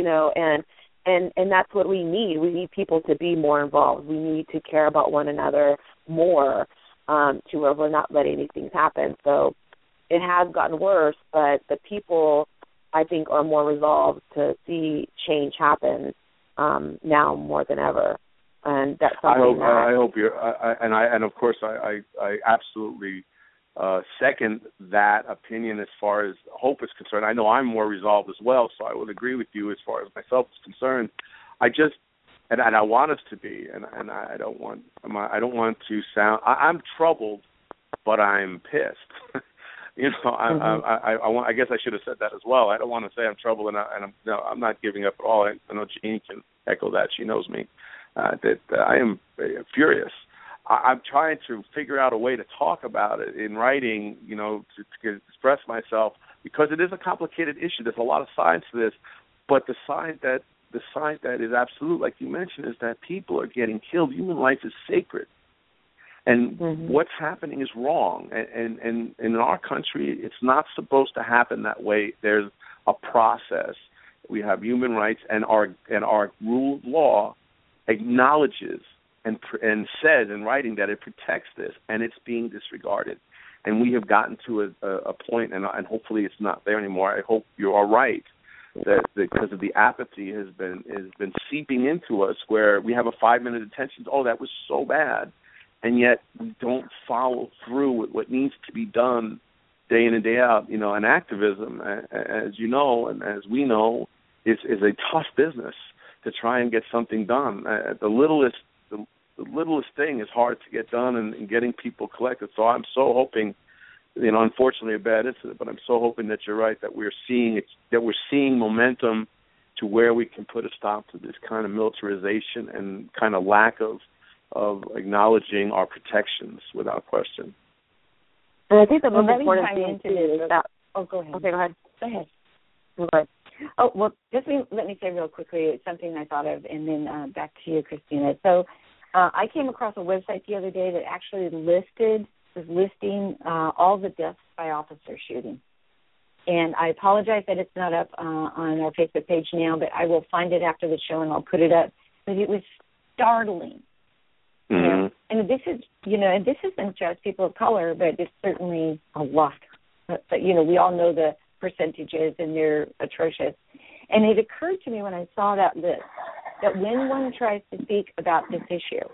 and that's what we need. We need people to be more involved. We need to care about one another more to where we're not letting these things happen. So it has gotten worse, but the people, I think, are more resolved to see change happen now more than ever. And that's something I hope you're, and of course I absolutely second that opinion as far as hope is concerned. I know I'm more resolved as well, so I would agree with you as far as myself is concerned. I just, and I want us to be, and I don't want to sound. I'm troubled, but I'm pissed. I guess I should have said that as well. I don't want to say I'm troubled, and I'm not giving up at all. I know Jeannie can echo that. She knows me. That I am furious. I'm trying to figure out a way to talk about it in writing, to express myself, because it is a complicated issue. There's a lot of science to this, but the science that is absolute, like you mentioned, is that people are getting killed. Human life is sacred, and what's happening is wrong. And in our country, it's not supposed to happen that way. There's a process. We have human rights, and our rule of law acknowledges and says in writing that it protects this, and it's being disregarded. And we have gotten to a point, and hopefully it's not there anymore. I hope you are right, that because of the apathy has been seeping into us, where we have a 5-minute attention. Oh, that was so bad, and yet we don't follow through with what needs to be done day in and day out. And activism, as you know and as we know, is a tough business to try and get something done. The littlest thing is hard to get done, and getting people collected. So I'm so hoping, unfortunately a bad incident, but I'm so hoping that you're right, that we're seeing momentum to where we can put a stop to this kind of militarization and kind of lack of acknowledging our protections without question. And I think the most important thing too is that. Oh, go ahead. Okay, go ahead. Go ahead. Go ahead. Oh, well, just let me say real quickly, it's something I thought of, and then back to you, Christina. So I came across a website the other day that actually was listing all the deaths by officer shooting. And I apologize that it's not up on our Facebook page now, but I will find it after the show and I'll put it up. But it was startling. Mm-hmm. And this is, and this isn't just people of color, but it's certainly a lot. But we all know the percentages, and they're atrocious. And it occurred to me when I saw that list that when one tries to speak about this issue,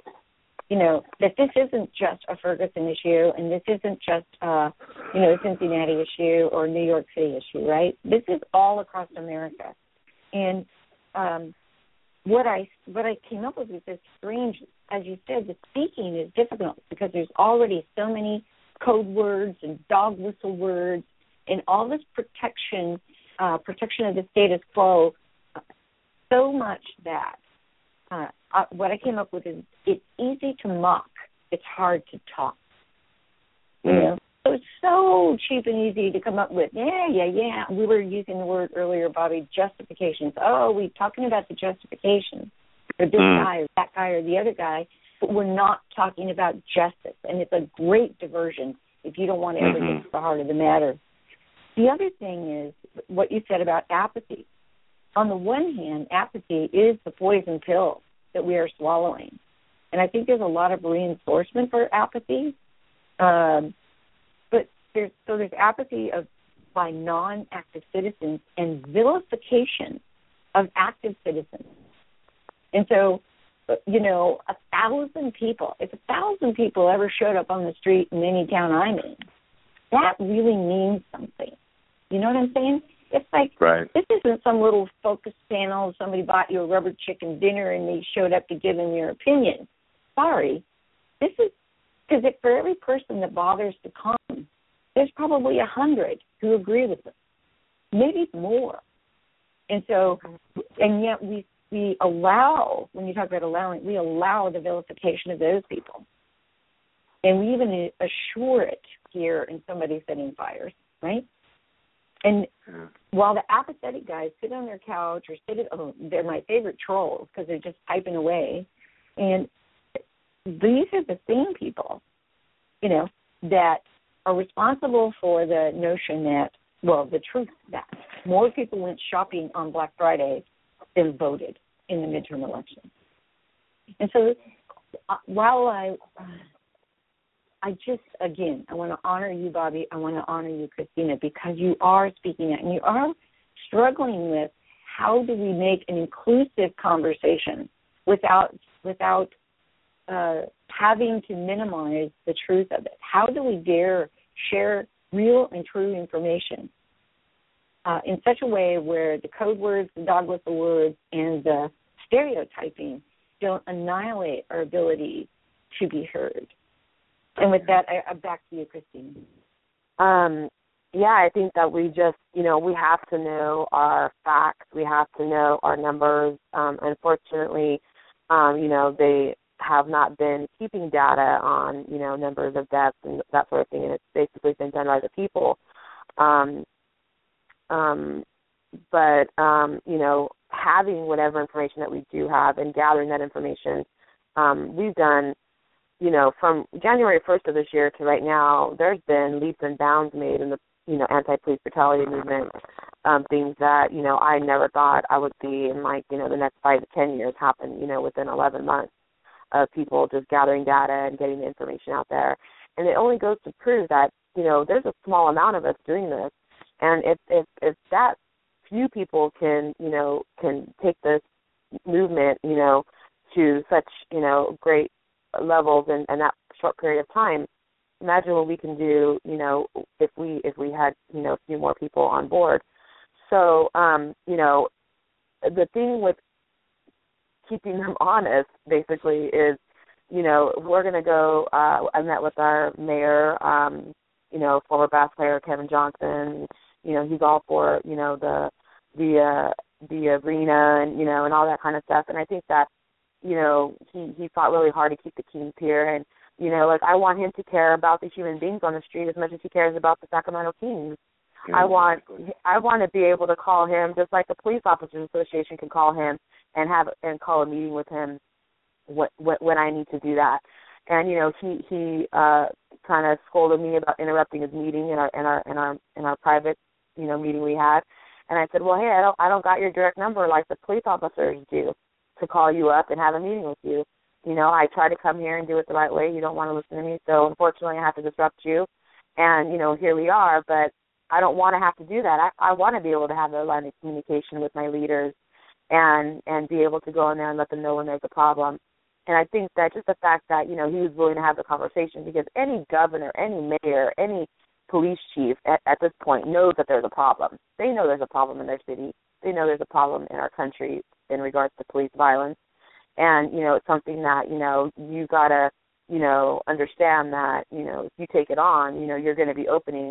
that this isn't just a Ferguson issue, and this isn't just a Cincinnati issue or New York City issue, right? This is all across America. And what I came up with is this strange, as you said, the speaking is difficult because there's already so many code words and dog whistle words and all this protection of the status quo, so much that what I came up with is it's easy to mock. It's hard to talk. So So it's so cheap and easy to come up with, yeah. We were using the word earlier, Bobby, justifications. Oh, we're talking about the justification for this guy or that guy or the other guy, but we're not talking about justice. And it's a great diversion if you don't want to ever get to the heart of the matter. The other thing is what you said about apathy. On the one hand, apathy is the poison pill that we are swallowing. And I think there's a lot of reinforcement for apathy. But there's apathy by non-active citizens and vilification of active citizens. And so, 1,000 people, if 1,000 people ever showed up on the street in any town I'm in, that really means something. You know what I'm saying? It's like, This isn't some little focus panel, somebody bought you a rubber chicken dinner and they showed up to give them their opinion. Sorry. This is, because for every person that bothers to come, there's probably 100 who agree with us, maybe more. And so, and yet we allow, when you talk about allowing, we allow the vilification of those people. And we even assure it here in somebody setting fires, right? And while the apathetic guys sit on their couch or they're my favorite trolls because they're just typing away. And these are the same people, that are responsible for the notion that, the truth that more people went shopping on Black Friday than voted in the midterm election. And so while I want to honor you, Bobby. I want to honor you, Christina, because you are speaking out and you are struggling with how do we make an inclusive conversation without having to minimize the truth of it. How do we dare share real and true information in such a way where the code words, the dog whistle words, and the stereotyping don't annihilate our ability to be heard? And with that, I'm back to you, Christine. I think that we just, we have to know our facts. We have to know our numbers. Unfortunately, they have not been keeping data on, numbers of deaths and that sort of thing, and it's basically been done by the people. Having whatever information that we do have and gathering that information, we've done, from January 1st of this year to right now, there's been leaps and bounds made in the, anti-police brutality movement, things that, I never thought I would see in, the next 5 to 10 years happen, within 11 months of people just gathering data and getting the information out there. And it only goes to prove that, there's a small amount of us doing this. And if that few people can take this movement, to such, great levels in that short period of time, imagine what we can do, if we had, a few more people on board. So, the thing with keeping them honest, basically, is, we're going to go, I met with our mayor, former bass player Kevin Johnson. He's all for, the arena and, and all that kind of stuff. And I think that, he fought really hard to keep the Kings here. And, I want him to care about the human beings on the street as much as he cares about the Sacramento Kings. Yeah, I want to be able to call him just like the Police Officers Association can call him and call a meeting with him when I need to do that. And he kind of scolded me about interrupting his meeting in our private meeting we had. And I said, well, hey, I don't got your direct number like the police officers do to call you up and have a meeting with you. I try to come here and do it the right way. You don't want to listen to me, so unfortunately I have to disrupt you. And, here we are, but I don't want to have to do that. I want to be able to have a line of communication with my leaders and be able to go in there and let them know when there's a problem. And I think that just the fact that, he was willing to have the conversation, because any governor, any mayor, any police chief at this point knows that there's a problem. They know there's a problem in their city. They know there's a problem in our country in regards to police violence. And, it's something that, you got to, understand that, if you take it on, you're going to be opening,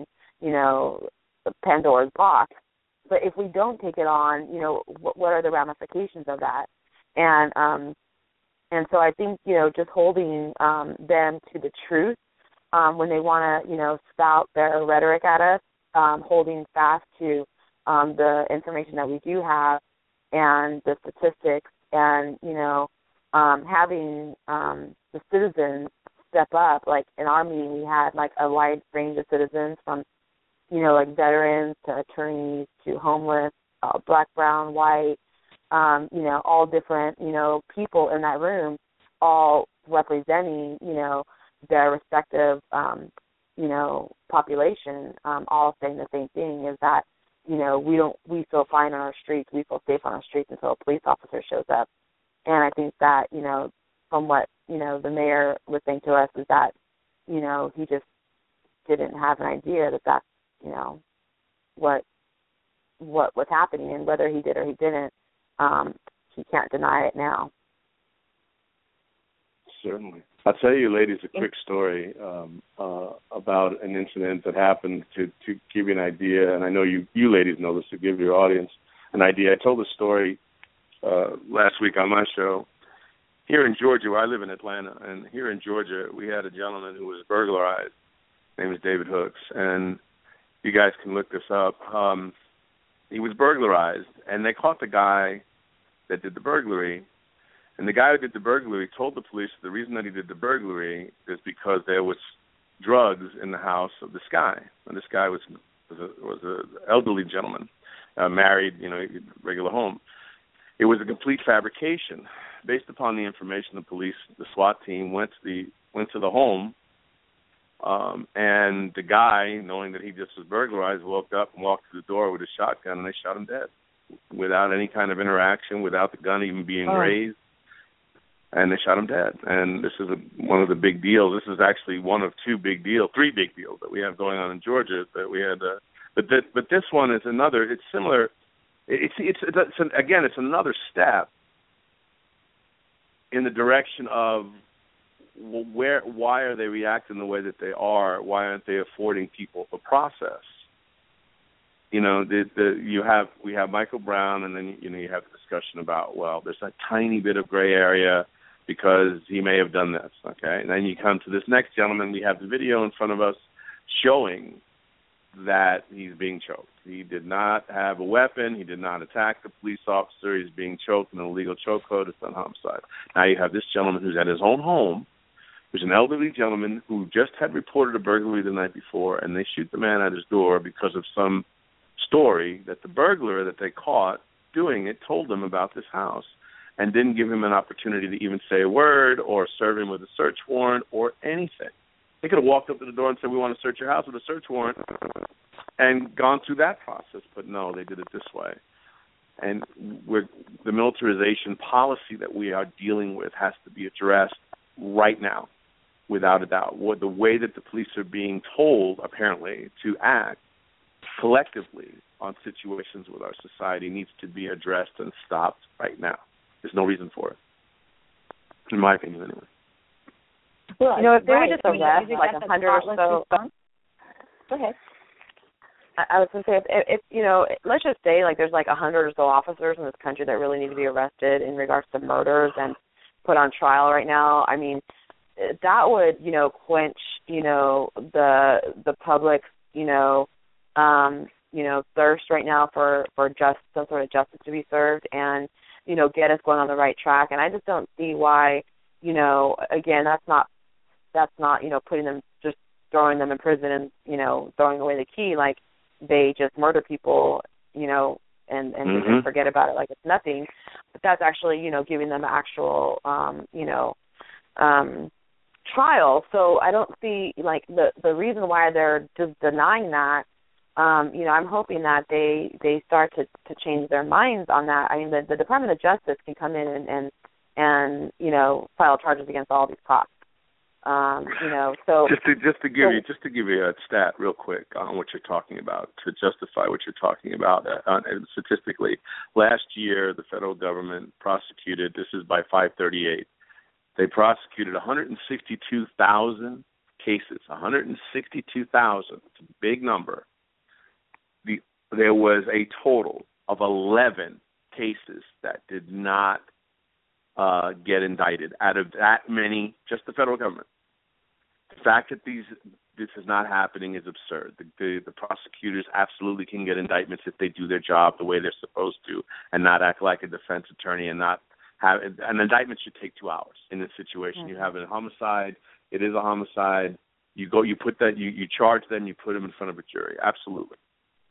Pandora's box. But if we don't take it on, what are the ramifications of that? And so I think, just holding them to the truth when they want to, spout their rhetoric at us, holding fast to the information that we do have and the statistics and, having the citizens step up. Like in our meeting, we had like a wide range of citizens from, like veterans to attorneys to homeless, black, brown, white, all different, people in that room, all representing, their respective, population, all saying the same thing, is that, we feel fine on our streets, we feel safe on our streets until a police officer shows up. And I think that, from what, the mayor was saying to us is that, he just didn't have an idea that that's, what was happening, and whether he did or he didn't, he can't deny it now. Certainly. I'll tell you, ladies, a quick story about an incident that happened to give you an idea, and I know you ladies know this, to give your audience an idea. I told the story last week on my show. Here in Georgia, where I live in Atlanta, and here in Georgia, we had a gentleman who was burglarized. His name is David Hooks, and you guys can look this up. He was burglarized, and they caught the guy that did the burglary. And the guy who did the burglary told the police the reason that he did the burglary is because there was drugs in the house of this guy. And this guy was an elderly gentleman, married, regular home. It was a complete fabrication. Based upon the information, the police, the SWAT team, went to the home, and the guy, knowing that he just was burglarized, woke up and walked to the door with a shotgun, and they shot him dead without any kind of interaction, without the gun even being raised. And they shot him dead. And this is one of the big deals. This is actually one of three big deals that we have going on in Georgia. That we had, but this one is another. It's similar. It's another step in the direction of why are they reacting the way that they are? Why aren't they affording people a process? We have Michael Brown, and then you have the discussion about, well, there's a tiny bit of gray area because he may have done this, okay? And then you come to this next gentleman. We have the video in front of us showing that he's being choked. He did not have a weapon. He did not attack the police officer. He's being choked in an illegal chokehold. It's not homicide. Now you have this gentleman who's at his own home, who's an elderly gentleman who just had reported a burglary the night before, and they shoot the man at his door because of some story that the burglar that they caught doing it told them about this house and didn't give him an opportunity to even say a word or serve him with a search warrant or anything. They could have walked up to the door and said, we want to search your house with a search warrant, and gone through that process. But no, they did it this way. And the militarization policy that we are dealing with has to be addressed right now, without a doubt. The way that the police are being told, apparently, to act collectively on situations with our society needs to be addressed and stopped right now. There's no reason for it, in my opinion, anyway. Well, if they would just arrest like 100 or so. Go ahead. I was going to say, if let's just say like there's like 100 or so officers in this country that really need to be arrested in regards to murders and put on trial right now. I mean, that would quench the public's thirst right now for some sort of justice to be served, and get us going on the right track. And I just don't see why again that's not putting them, just throwing them in prison and throwing away the key like they just murder people and just forget about it like it's nothing. But that's actually giving them actual trial. So I don't see like the reason why they're just denying that. I'm hoping that they start to change their minds on that. I mean, the Department of Justice can come in and file charges against all these cops. So just to give you a stat real quick on what you're talking about, to justify what you're talking about statistically. Last year, the federal government prosecuted. This is by 538. They prosecuted 162,000 cases. 162,000. It's a big number. There was a total of 11 cases that did not get indicted out of that many, just the federal government. The fact that this is not happening is absurd. The prosecutors absolutely can get indictments if they do their job the way they're supposed to, and not act like a defense attorney, and not have an indictment should take 2 hours in this situation. Mm-hmm. You have a homicide. It is a homicide. You charge them. You put them in front of a jury. Absolutely.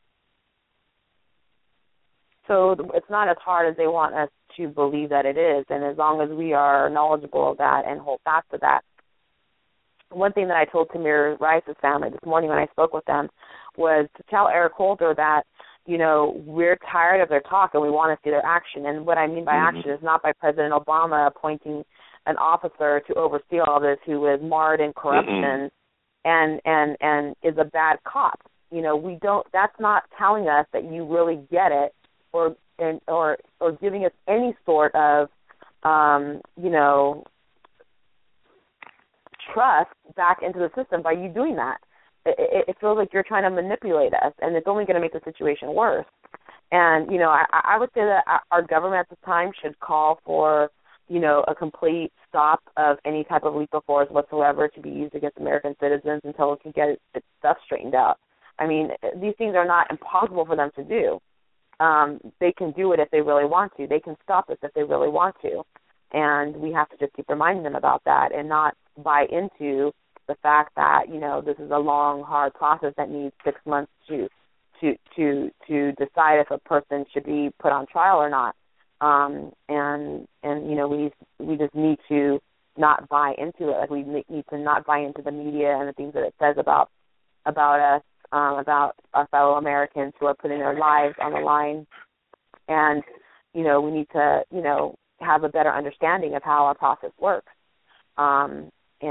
So it's not as hard as they want us to believe that it is, and as long as we are knowledgeable of that and hold fast to that. One thing that I told Tamir Rice's family this morning when I spoke with them was to tell Eric Holder that, we're tired of their talk and we want to see their action. And what I mean by action is not by President Obama appointing an officer to oversee all this who is marred in corruption and is a bad cop. That's not telling us that you really get it or giving us any sort of, trust back into the system by you doing that. It feels like you're trying to manipulate us, and it's only going to make the situation worse. And, I would say that our government at this time should call for, a complete stop of any type of lethal force whatsoever to be used against American citizens until we can get its stuff straightened out. I mean, these things are not impossible for them to do. They can do it if they really want to. They can stop us if they really want to. And we have to just keep reminding them about that and not buy into the fact that, this is a long, hard process that needs 6 months to decide if a person should be put on trial or not. We just need to not buy into it. Like, we need to not buy into the media and the things that it says about us, about our fellow Americans who are putting their lives on the line. And, we need to, have a better understanding of how our process works. And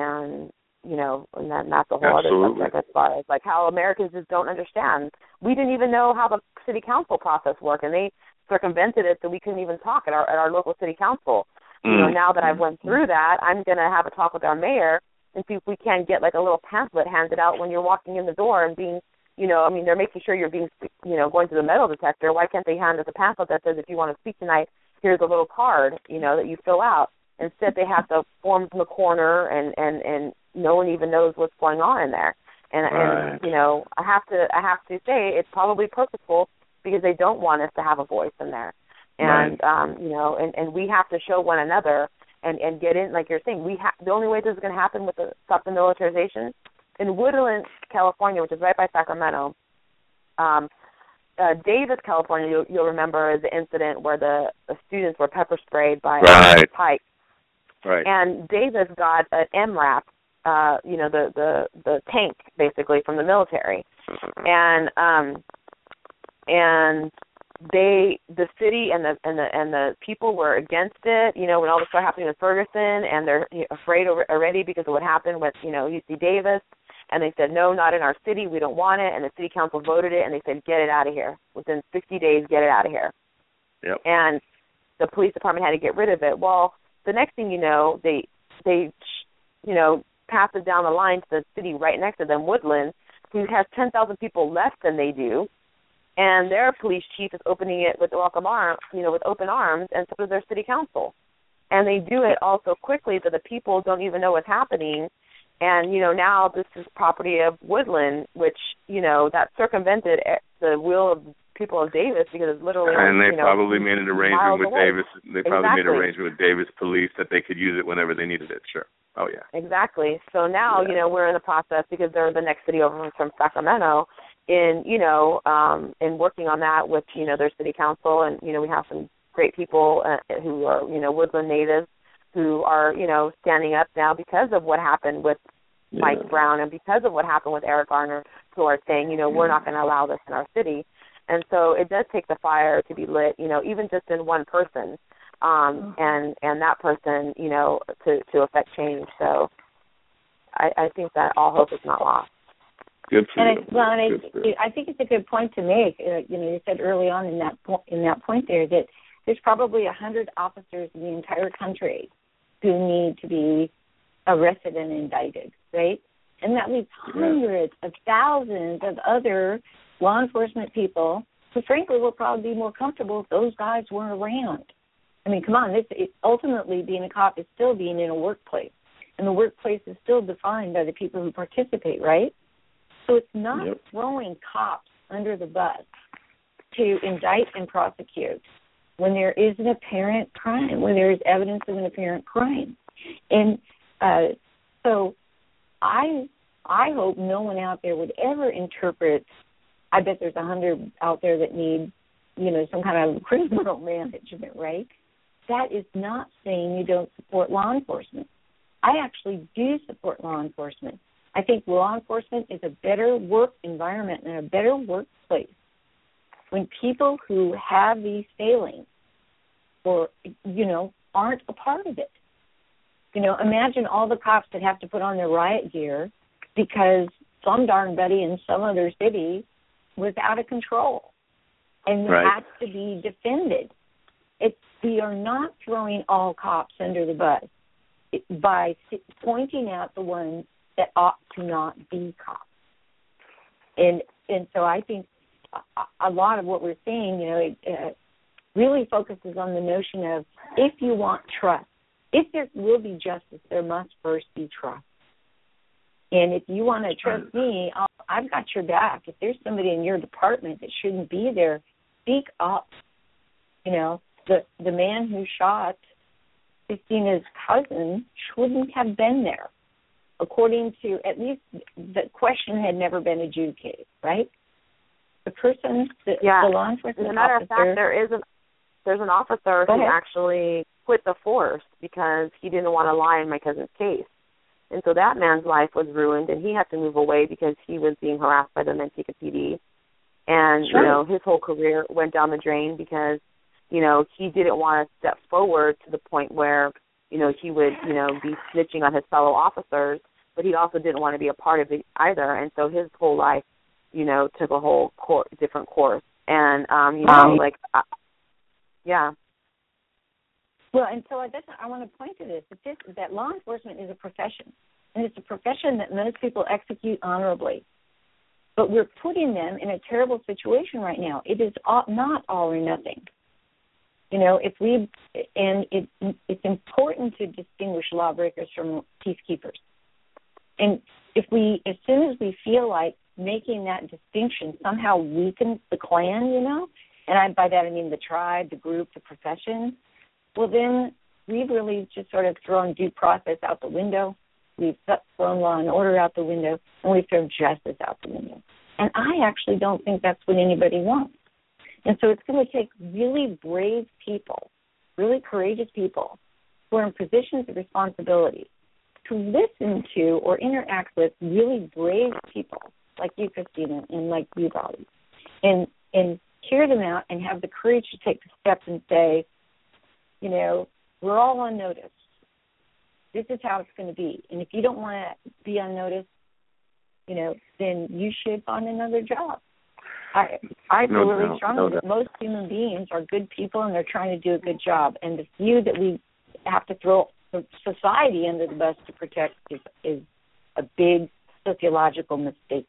that's a whole other subject as far as, like, how Americans just don't understand. We didn't even know how the city council process worked, and they circumvented it so we couldn't even talk at our local city council. Now that I've went through that, I'm going to have a talk with our mayor and see if we can get, like, a little pamphlet handed out when you're walking in the door and being, they're making sure you're being, going through the metal detector. Why can't they hand us a pamphlet that says, if you want to speak tonight, here's a little card, that you fill out. Instead, they have the forms in the corner, and no one even knows what's going on in there. And I have to say it's probably purposeful because they don't want us to have a voice in there. And and we have to show one another and get in, like you're saying. The only way this is going to happen with stop the militarization in Woodland, California, which is right by Sacramento. Davis, California, you'll remember the incident where the students were pepper sprayed by Pike. Right. And Davis got an MRAP, the tank basically from the military, and the city and the people were against it. When all this started happening with Ferguson, and they're afraid already because of what happened with UC Davis. And they said, no, not in our city. We don't want it. And the city council voted it, and they said, get it out of here. Within 60 days, get it out of here. Yep. And the police department had to get rid of it. Well, the next thing you know, they pass it down the line to the city right next to them, Woodland, who has 10,000 people less than they do. And their police chief is opening it with with open arms, and so does their city council. And they do it all so quickly that the people don't even know what's happening. And, now this is property of Woodland, which, that circumvented the will of people of Davis because it's literally, and they probably made an arrangement with away. Davis. They probably made an arrangement with Davis police that they could use it whenever they needed it. Sure. Oh, yeah. Exactly. So now, we're in the process because they're the next city over from Sacramento in working on that with, their city council. And, we have some great people who are, Woodland natives who are, standing up now because of what happened with Mike Brown and because of what happened with Eric Garner, who are saying, we're not going to allow this in our city. And so it does take the fire to be lit, even just in one person, and that person, to affect change. So I think that all hope is not lost. Good for you. I think it's a good point to make. You said early on in that point there that there's probably 100 officers in the entire country who need to be arrested and indicted, right? And that leaves hundreds of thousands of other law enforcement people who, frankly, will probably be more comfortable if those guys weren't around. I mean, come on, ultimately being a cop is still being in a workplace. and the workplace is still defined by the people who participate, right? So it's not throwing cops under the bus to indict and prosecute when there is an apparent crime, when there is evidence of an apparent crime. And so I hope no one out there would ever interpret, I bet there's 100 out there that need, some kind of criminal management, right? That is not saying you don't support law enforcement. I actually do support law enforcement. I think law enforcement is a better work environment and a better workplace when people who have these failings or, aren't a part of it. Imagine all the cops that have to put on their riot gear because some darn buddy in some other city was out of control and had to be defended. We are not throwing all cops under the bus by pointing out the ones that ought to not be cops. And so I think a lot of what we're seeing, really focuses on the notion of if you want trust, if there will be justice, there must first be trust. And if you want to trust me, I've got your back. If there's somebody in your department that shouldn't be there, speak up. The man who shot Christina's cousin shouldn't have been there. According to, at least the question had never been adjudicated, right? The person, the law enforcement as a matter officer, of fact, there's an officer who actually quit the force because he didn't want to lie in my cousin's case. And so that man's life was ruined, and he had to move away because he was being harassed by the Manteca PD. And, his whole career went down the drain because, he didn't want to step forward to the point where, he would, be snitching on his fellow officers, but he also didn't want to be a part of it either. And so his whole life, took a whole different course. And, yeah. Well, and so I want to point to this, that law enforcement is a profession, and it's a profession that most people execute honorably. But we're putting them in a terrible situation right now. It is not all or nothing. It's important to distinguish lawbreakers from peacekeepers. And as soon as we feel like making that distinction somehow weakens the clan, and by that I mean the tribe, the group, the profession, well then we've really just sort of thrown due process out the window. We've thrown law and order out the window, and we've thrown justice out the window. And I actually don't think that's what anybody wants. And so it's going to take really brave people, really courageous people who are in positions of responsibility to listen to or interact with really brave people like you, Christina, and like you, Bobby, and hear them out and have the courage to take the steps and say, we're all on notice. This is how it's going to be. And if you don't want to be on notice, then you should find another job. I feel really strongly that most human beings are good people and they're trying to do a good job. And the few that we have to throw society under the bus to protect is a big sociological mistake.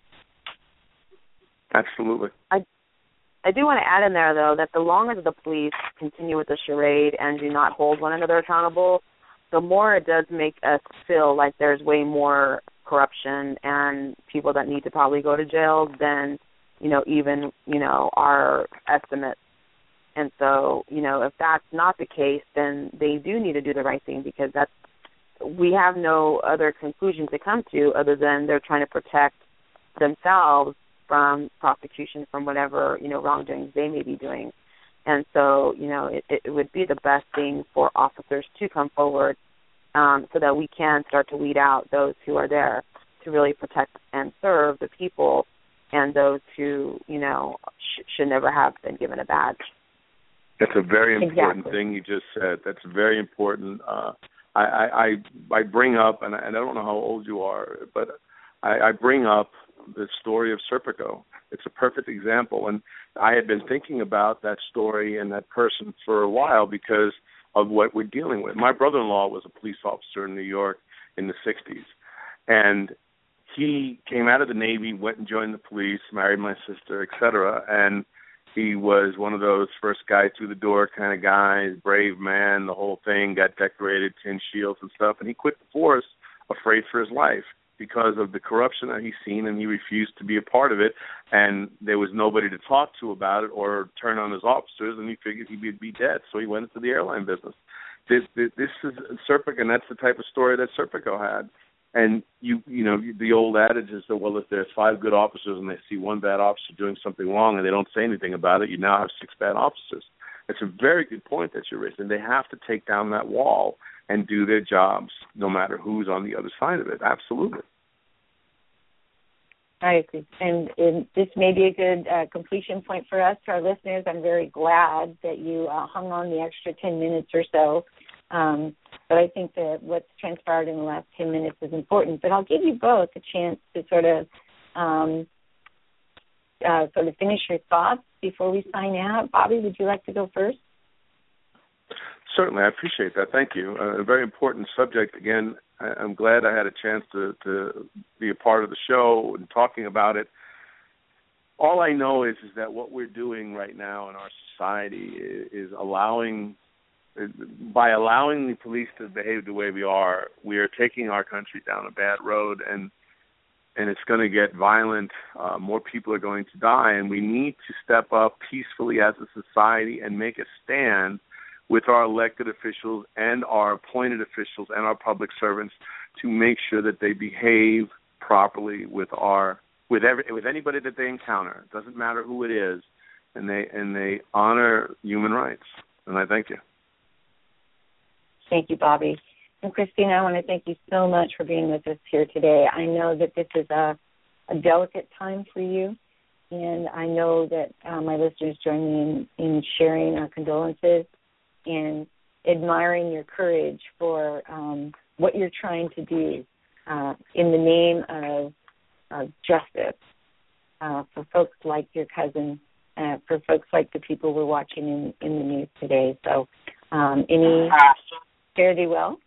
Absolutely. I do want to add in there, though, that the longer the police continue with the charade and do not hold one another accountable, the more it does make us feel like there's way more corruption and people that need to probably go to jail than, even, our estimates. And so, if that's not the case, then they do need to do the right thing because we have no other conclusion to come to other than they're trying to protect themselves from prosecution from whatever, wrongdoings they may be doing. And so, it would be the best thing for officers to come forward so that we can start to weed out those who are there to really protect and serve the people and those who, should never have been given a badge. That's a very important thing you just said. That's very important. I bring up, and I don't know how old you are, but I bring up the story of Serpico. It's a perfect example, and I had been thinking about that story and that person for a while because of what we're dealing with. My brother-in-law was a police officer in New York in the 60s, and he came out of the Navy, went and joined the police, married my sister, etc., and he was one of those first guy through the door kind of guys, brave man, the whole thing, got decorated, tin shields and stuff, and he quit the force afraid for his life because of the corruption that he's seen, and he refused to be a part of it, and there was nobody to talk to about it or turn on his officers, and he figured he would be dead, so he went into the airline business. This is Serpico, and that's the type of story that Serpico had. And you know, the old adage is that, well, if there's 5 good officers and they see one bad officer doing something wrong and they don't say anything about it, you now have 6 bad officers. It's a very good point that you raised, and they have to take down that wall and do their jobs no matter who's on the other side of it. Absolutely. I agree. And this may be a good completion point for us, to our listeners. I'm very glad that you hung on the extra 10 minutes or so. But I think that what's transpired in the last 10 minutes is important. But I'll give you both a chance to sort of finish your thoughts before we sign out. Bobby, would you like to go first? Certainly. I appreciate that. Thank you. A very important subject. Again, I'm glad I had a chance to be a part of the show and talking about it. All I know is that what we're doing right now in our society is by allowing the police to behave the way we are taking our country down a bad road, and it's going to get violent. More people are going to die, and we need to step up peacefully as a society and make a stand with our elected officials and our appointed officials and our public servants to make sure that they behave properly with anybody that they encounter. It doesn't matter who it is, and they honor human rights. And I thank you. Thank you, Bobby. And Christina, I want to thank you so much for being with us here today. I know that this is a delicate time for you, and I know that my listeners join me in sharing our condolences and admiring your courage for what you're trying to do in the name of justice for folks like your cousin, for folks like the people we're watching in the news today. So fare thee well.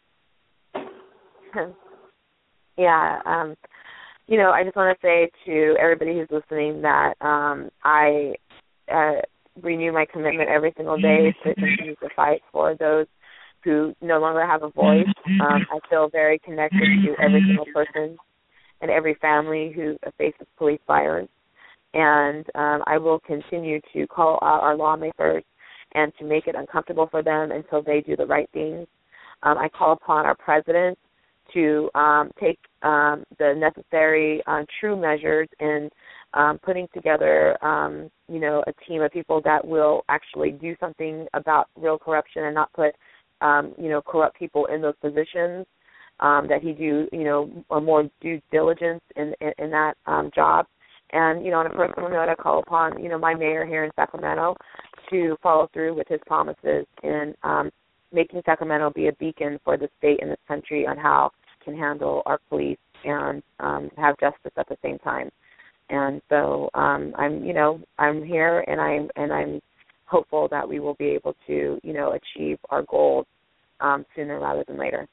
Yeah, I just want to say to everybody who's listening that I renew my commitment every single day to continue to fight for those who no longer have a voice. I feel very connected to every single person and every family who faces police violence. And I will continue to call out our lawmakers and to make it uncomfortable for them until they do the right things. I call upon our president to take the necessary true measures in putting together, a team of people that will actually do something about real corruption and not put, corrupt people in those positions, that he do, a more due diligence in that job. And, on a personal note, I call upon, my mayor here in Sacramento to follow through with his promises in making Sacramento be a beacon for the state and this country on how it can handle our police and have justice at the same time. And so I'm here, and I'm hopeful that we will be able to, achieve our goals sooner rather than later.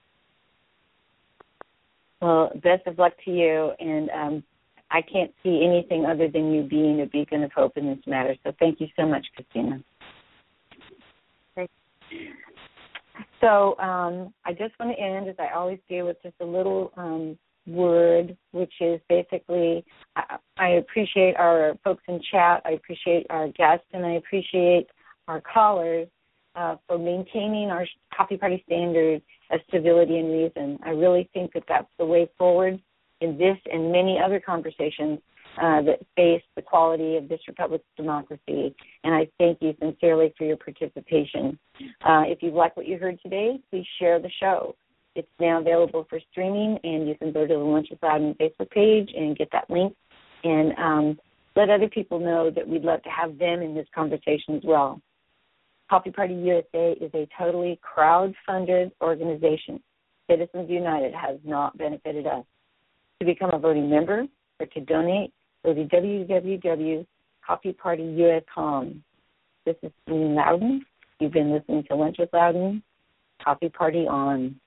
Well, best of luck to you, and I can't see anything other than you being a beacon of hope in this matter. So thank you so much, Christina. Thanks. So I just want to end, as I always do, with just a little word, which is basically I appreciate our folks in chat, I appreciate our guests, and I appreciate our callers for maintaining our Coffee Party standard of civility and reason. I really think that that's the way forward in this and many other conversations that face the quality of this republic's democracy. And I thank you sincerely for your participation. If you like what you heard today, please share the show. It's now available for streaming, and you can go to the Lunch with Loudon Facebook page and get that link. And let other people know that we'd love to have them in this conversation as well. Coffee Party USA is a totally crowd-funded organization. Citizens United has not benefited us. To become a voting member or to donate, go to www.coffeepartyus.com. This is Celine Loudon. You've been listening to Lunch with Loudon. Coffee Party on.